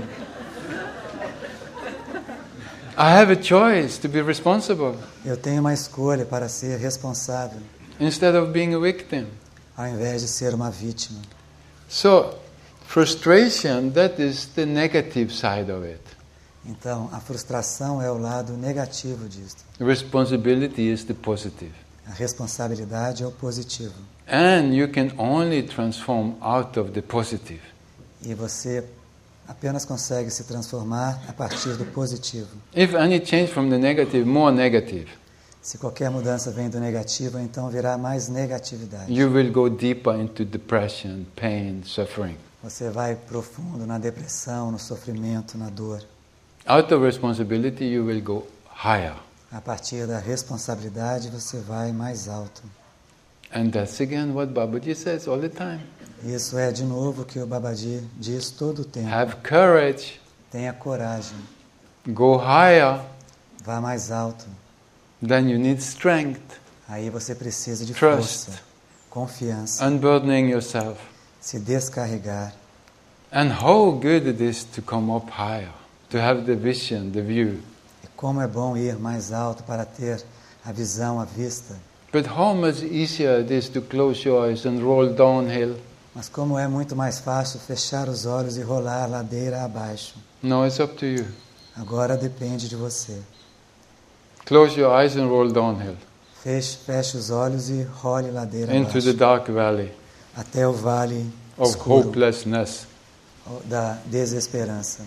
A: I have a choice to be responsible
B: Eu tenho uma escolha para ser responsável,
A: instead of being a victim.
B: ao invés de ser uma vítima.
A: So, frustration, that is the negative side of it.
B: Então, a frustração é o lado negativo disto.
A: Responsibility is the positive.
B: A responsabilidade é o positivo.
A: And you can only transform out of the positive.
B: E você apenas consegue se transformar a partir do positivo.
A: If any change from the negative, more negative,
B: Se qualquer mudança vem do negativo, então virá mais negatividade.
A: you will go deeper into depression, pain, suffering.
B: Você vai profundo na depressão, no sofrimento, na dor.
A: Out of responsibility, you will go higher.
B: A partir da responsabilidade, você vai mais alto.
A: And that's again what Babaji says all the time.
B: Isso é, de novo, o que o Babaji diz todo o tempo.
A: Have courage,
B: Tenha coragem,
A: go higher,
B: vá mais alto.
A: then you need strength,
B: Aí você precisa de
A: Trust.
B: força, confiança,
A: unburdening yourself.
B: se descarregar.
A: And how good it is to come up higher, to have the vision, the view.
B: E como é bom ir mais alto para ter a visão, a vista.
A: But how much easier it is to close your eyes and roll downhill.
B: Mas como é muito mais fácil fechar os olhos e rolar ladeira abaixo.
A: No, it's up to you.
B: Agora depende de você.
A: Close your eyes and roll downhill
B: Feche os olhos e role ladeira
A: into the
B: abaixo.
A: dark valley
B: Até o vale
A: of
B: escuro
A: hopelessness.
B: da desesperança.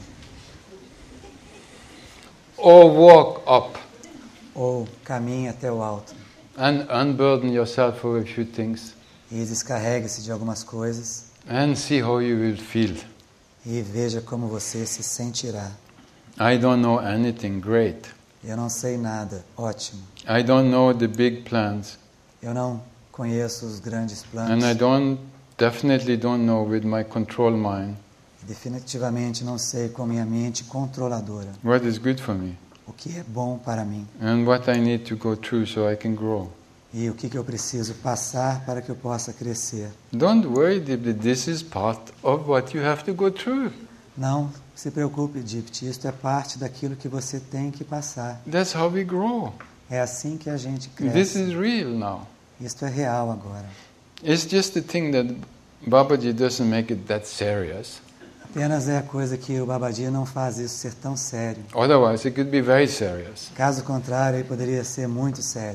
A: Or walk up
B: Ou caminhe até o alto
A: and unburden yourself of a few things
B: e descarregue-se de algumas coisas
A: and see how you will feel.
B: E veja como você se sentirá.
A: I don't know anything great.
B: Eu não sei nada. Ótimo.
A: I don't know the big plans.
B: Eu não conheço os grandes planos.
A: And I definitely don't know with my control mind
B: Definitivamente não sei com minha mente controladora
A: what is good for me
B: o que é bom para mim
A: and what I need to go through so I can grow.
B: e o que eu preciso passar para que eu possa crescer.
A: Don't worry, Dipti, this is part of what you have to go through.
B: Não se preocupe, Dipti, isto é parte daquilo que você tem que passar.
A: That's how we grow.
B: É assim que a gente
A: This
B: cresce.
A: is real now.
B: Isto é real agora.
A: It's just the thing that Babaji doesn't make it that serious.
B: Apenas é a coisa que o Babaji não faz isso ser tão sério.
A: Otherwise, it could be very serious.
B: Caso contrário, ele poderia ser muito sério.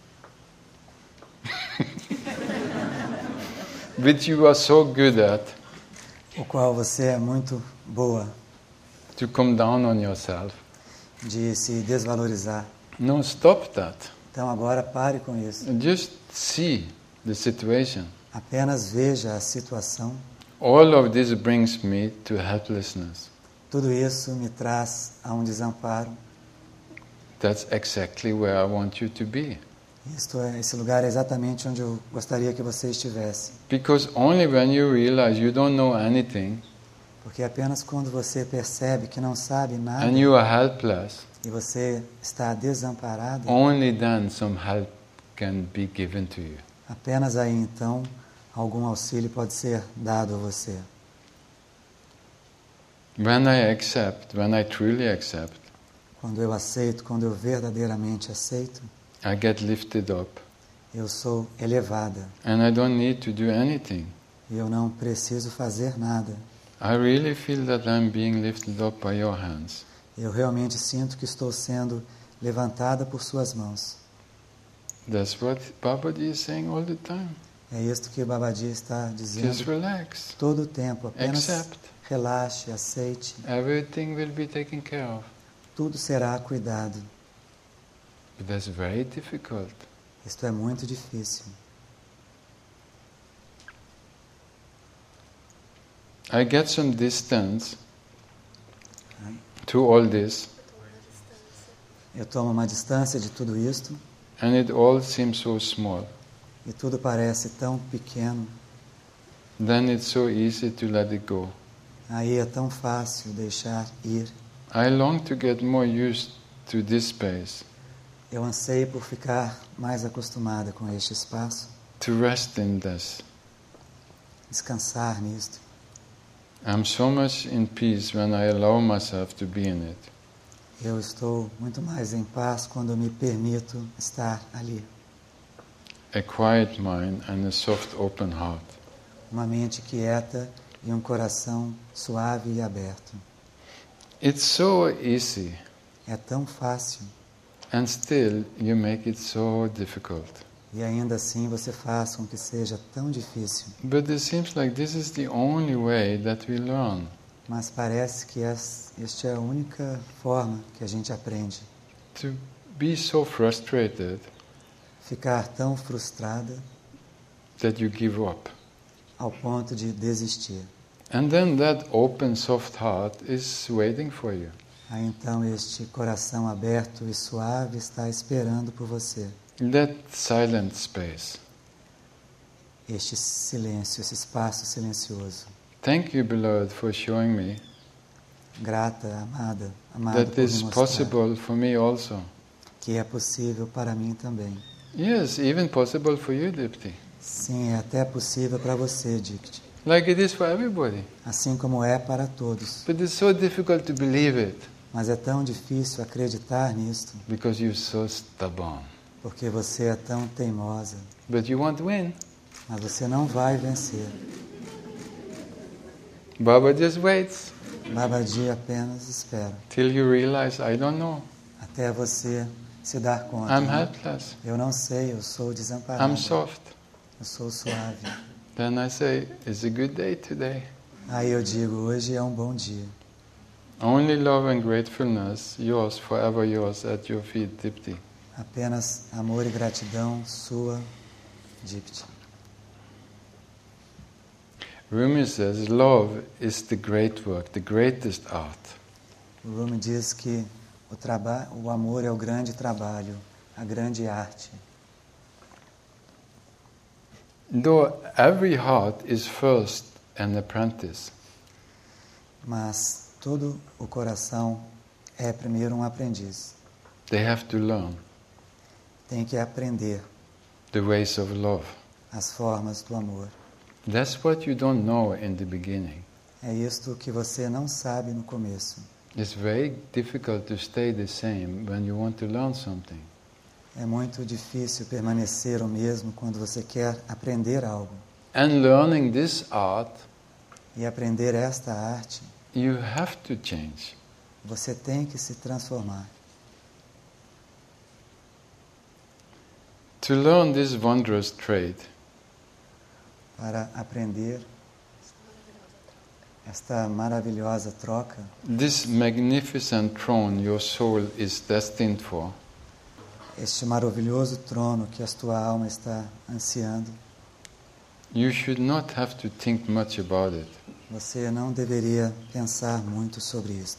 A: Which you are so good at,
B: O qual você é muito boa
A: to come down on yourself.
B: de se desvalorizar.
A: No, stop that.
B: Então agora pare com isso.
A: Just see the situation.
B: Apenas veja a situação.
A: All of this brings me to helplessness.
B: Tudo isso me traz a um desamparo.
A: That's exactly where I want you to be.
B: Esse lugar é exatamente onde eu gostaria que você estivesse.
A: Because only when you realize you don't know anything
B: Porque apenas quando você percebe que não sabe nada
A: and you are helpless,
B: e você está desamparado,
A: only then some help can be given to you.
B: apenas aí então algum auxílio pode ser dado a você.
A: When I truly accept,
B: Quando eu aceito, quando eu verdadeiramente aceito,
A: I get lifted up
B: eu sou elevada
A: and I don't need to do anything.
B: e eu não preciso fazer nada.
A: I really feel that I'm being lifted up by your hands.
B: Eu realmente sinto que estou sendo levantada por suas mãos.
A: That's what Babaji is saying all the time.
B: É isto que o Babaji está
A: Just
B: dizendo
A: relax.
B: todo o tempo. Apenas
A: Accept.
B: relaxe, aceite.
A: Everything will be taken care of.
B: Tudo será cuidado.
A: But that's very difficult.
B: Isto é muito difícil.
A: I get some distance to all this,
B: Eu tomo uma distância de tudo isto
A: and it all seems so small.
B: e tudo parece tão pequeno.
A: Then it's so easy to let it go.
B: Aí é tão fácil deixar ir.
A: I long to get more used to this space,
B: Eu anseio por ficar mais acostumada com este espaço,
A: to rest in this.
B: descansar nisto.
A: I'm so much in peace when I allow myself to be in it.
B: Eu estou muito mais em paz quando me permito estar ali.
A: A quiet mind and a soft, open heart.
B: Uma mente quieta e um coração suave e aberto.
A: It's so easy,
B: É tão fácil
A: and still you make it so difficult.
B: e ainda assim você faz com que seja tão difícil.
A: But it seems like this is the only way that we learn.
B: Mas parece que esta é a única forma que a gente aprende.
A: To be so frustrated
B: Ficar tão frustrada
A: that you give up.
B: ao ponto de desistir.
A: And then that open, soft heart is waiting for you.
B: Aí então este coração aberto e suave está esperando por você.
A: That silent space.
B: Este silêncio, esse espaço silencioso.
A: Thank you, beloved, for showing me
B: Grata, amada
A: that
B: por me
A: is
B: mostrar
A: possible for me also.
B: que é possível para mim também.
A: Yes, even possible for you, Dipti.
B: Sim, é até possível para você, Dikti.
A: Like it is for everybody.
B: Assim como é para todos.
A: But it's so difficult to believe it
B: Mas é tão difícil acreditar nisto,
A: because you're so stubborn.
B: porque você é tão teimosa.
A: But you won't win.
B: Mas você não vai vencer.
A: Baba just waits
B: Babaji apenas espera.
A: till you realize, I don't know.
B: Até você se dar conta.
A: I'm helpless.
B: Eu não sei, eu sou desamparado.
A: I'm soft.
B: Eu sou suave.
A: Then I say, it's a good day today.
B: Aí eu digo, hoje é um bom dia.
A: Only love and gratefulness, yours, forever yours, at your feet, Dipti.
B: Apenas amor e gratidão sua, Dikti.
A: Rumi says love is the great work, the greatest art.
B: O Rumi diz que o amor é o grande trabalho, a grande arte.
A: Though every heart is first an apprentice.
B: Mas todo o coração é primeiro um aprendiz.
A: They have to learn
B: Tem que aprender
A: the ways of love.
B: as formas do amor.
A: That's what you don't know in the beginning.
B: É isto que você não sabe no começo.
A: It's very difficult to stay the same when you want to learn something.
B: É muito difícil permanecer o mesmo quando você quer aprender algo.
A: And learning this art,
B: E aprender esta arte,
A: you have to change.
B: você tem que se transformar.
A: To learn this wondrous trade,
B: Para aprender esta maravilhosa troca,
A: this magnificent throne your soul is destined for,
B: este maravilhoso trono que a tua alma está ansiando,
A: you should not have to think much about it.
B: você não deveria pensar muito sobre isto.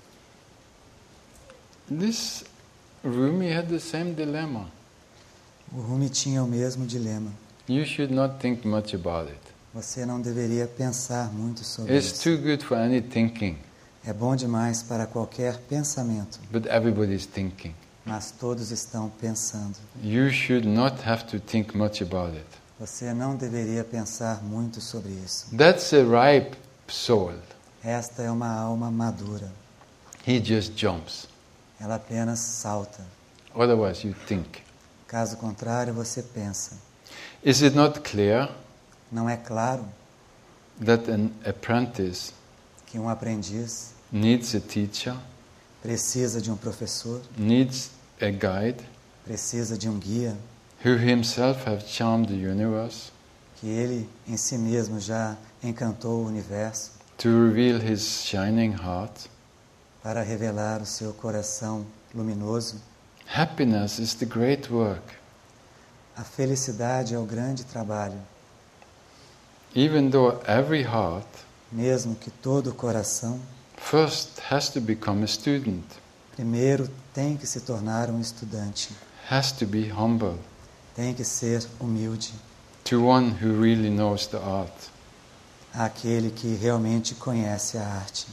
A: This Rumi had the same dilemma.
B: O Rumi tinha o mesmo dilema.
A: You should not think much about it.
B: Você não deveria pensar muito sobre
A: It's
B: isso.
A: too good for any thinking,
B: É bom demais para qualquer pensamento,
A: but everybody is thinking.
B: mas todos estão pensando.
A: You should not have to think much about it.
B: Você não deveria pensar muito sobre isso.
A: That's a ripe soul.
B: Esta é uma alma madura.
A: He just jumps.
B: Ela apenas salta.
A: Otherwise you think.
B: Caso contrário, você pensa.
A: Is it not clear
B: Não é claro
A: that an apprentice
B: que um aprendiz
A: needs a teacher,
B: precisa de um professor,
A: needs a guide,
B: precisa de um guia,
A: who himself have charmed the universe,
B: que ele em si mesmo já encantou o universo
A: to reveal his shining heart?
B: para revelar o seu coração luminoso?
A: Happiness is the great work.
B: A felicidade é o grande trabalho,
A: Even though every heart
B: mesmo que todo o coração
A: first has to become a student,
B: primeiro tem que se tornar um estudante,
A: has to be humble
B: tem que ser humilde,
A: to one who really knows the art.
B: àquele que realmente conhece a arte.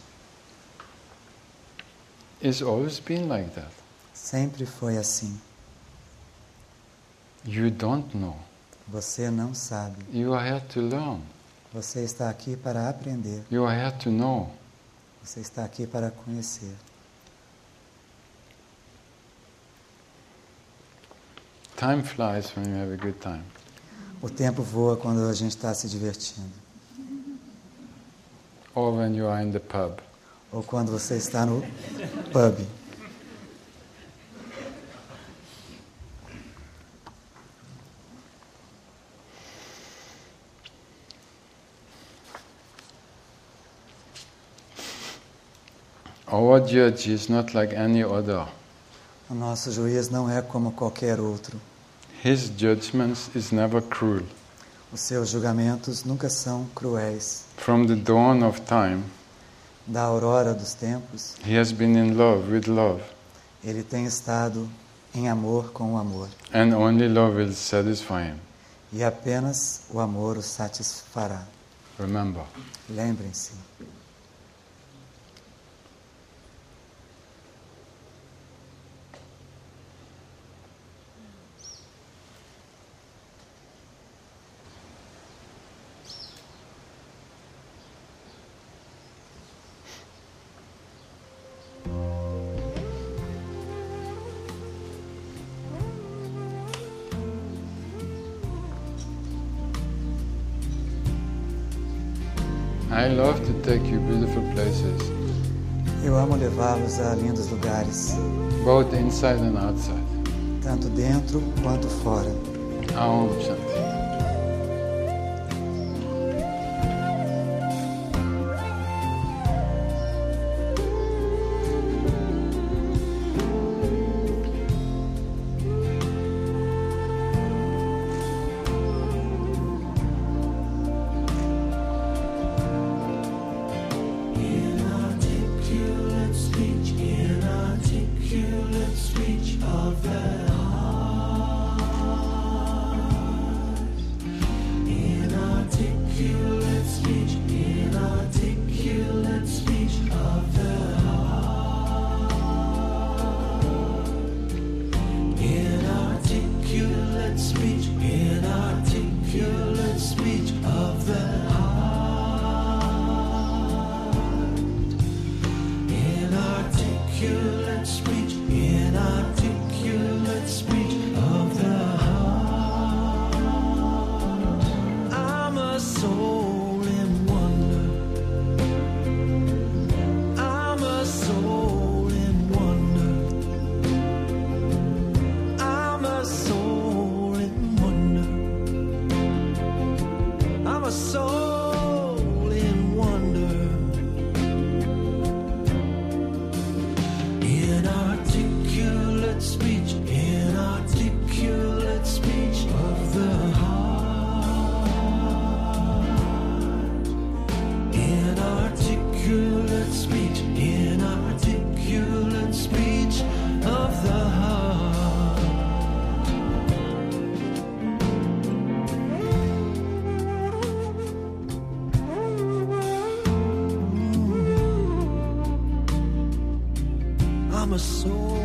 A: It's always been like that.
B: Sempre foi assim.
A: You don't know.
B: Você não sabe.
A: You are here to learn.
B: Você está aqui para aprender.
A: You are here to know.
B: Você está aqui para conhecer.
A: Time flies when you have a good time.
B: O tempo voa quando a gente está se divertindo.
A: Or when you are in the pub.
B: Ou quando você está no pub.
A: Our judge is not like any other.
B: O nosso juiz não é como qualquer outro.
A: His judgments is never cruel.
B: Os seus julgamentos nunca são cruéis.
A: From the dawn of time,
B: Da aurora dos tempos,
A: he has been in love with love,
B: ele tem estado em amor com o amor.
A: and only love will satisfy him.
B: E apenas o amor o satisfará.
A: Remember.
B: Lembrem-se.
A: I love to take you beautiful places,
B: Eu amo levá-los a lindos lugares,
A: both inside and outside.
B: tanto dentro quanto fora.
A: Aum Shanti.
C: speech of the heart. Inarticulate speech, inarticulate speech of the heart. I'm a soul in wonder. I'm a soul in wonder. I'm a soul in wonder. I'm a soul in wonder. Inarticulate speech, inarticulate speech of the heart. Inarticulate speech, inarticulate speech of the heart. I'm a soul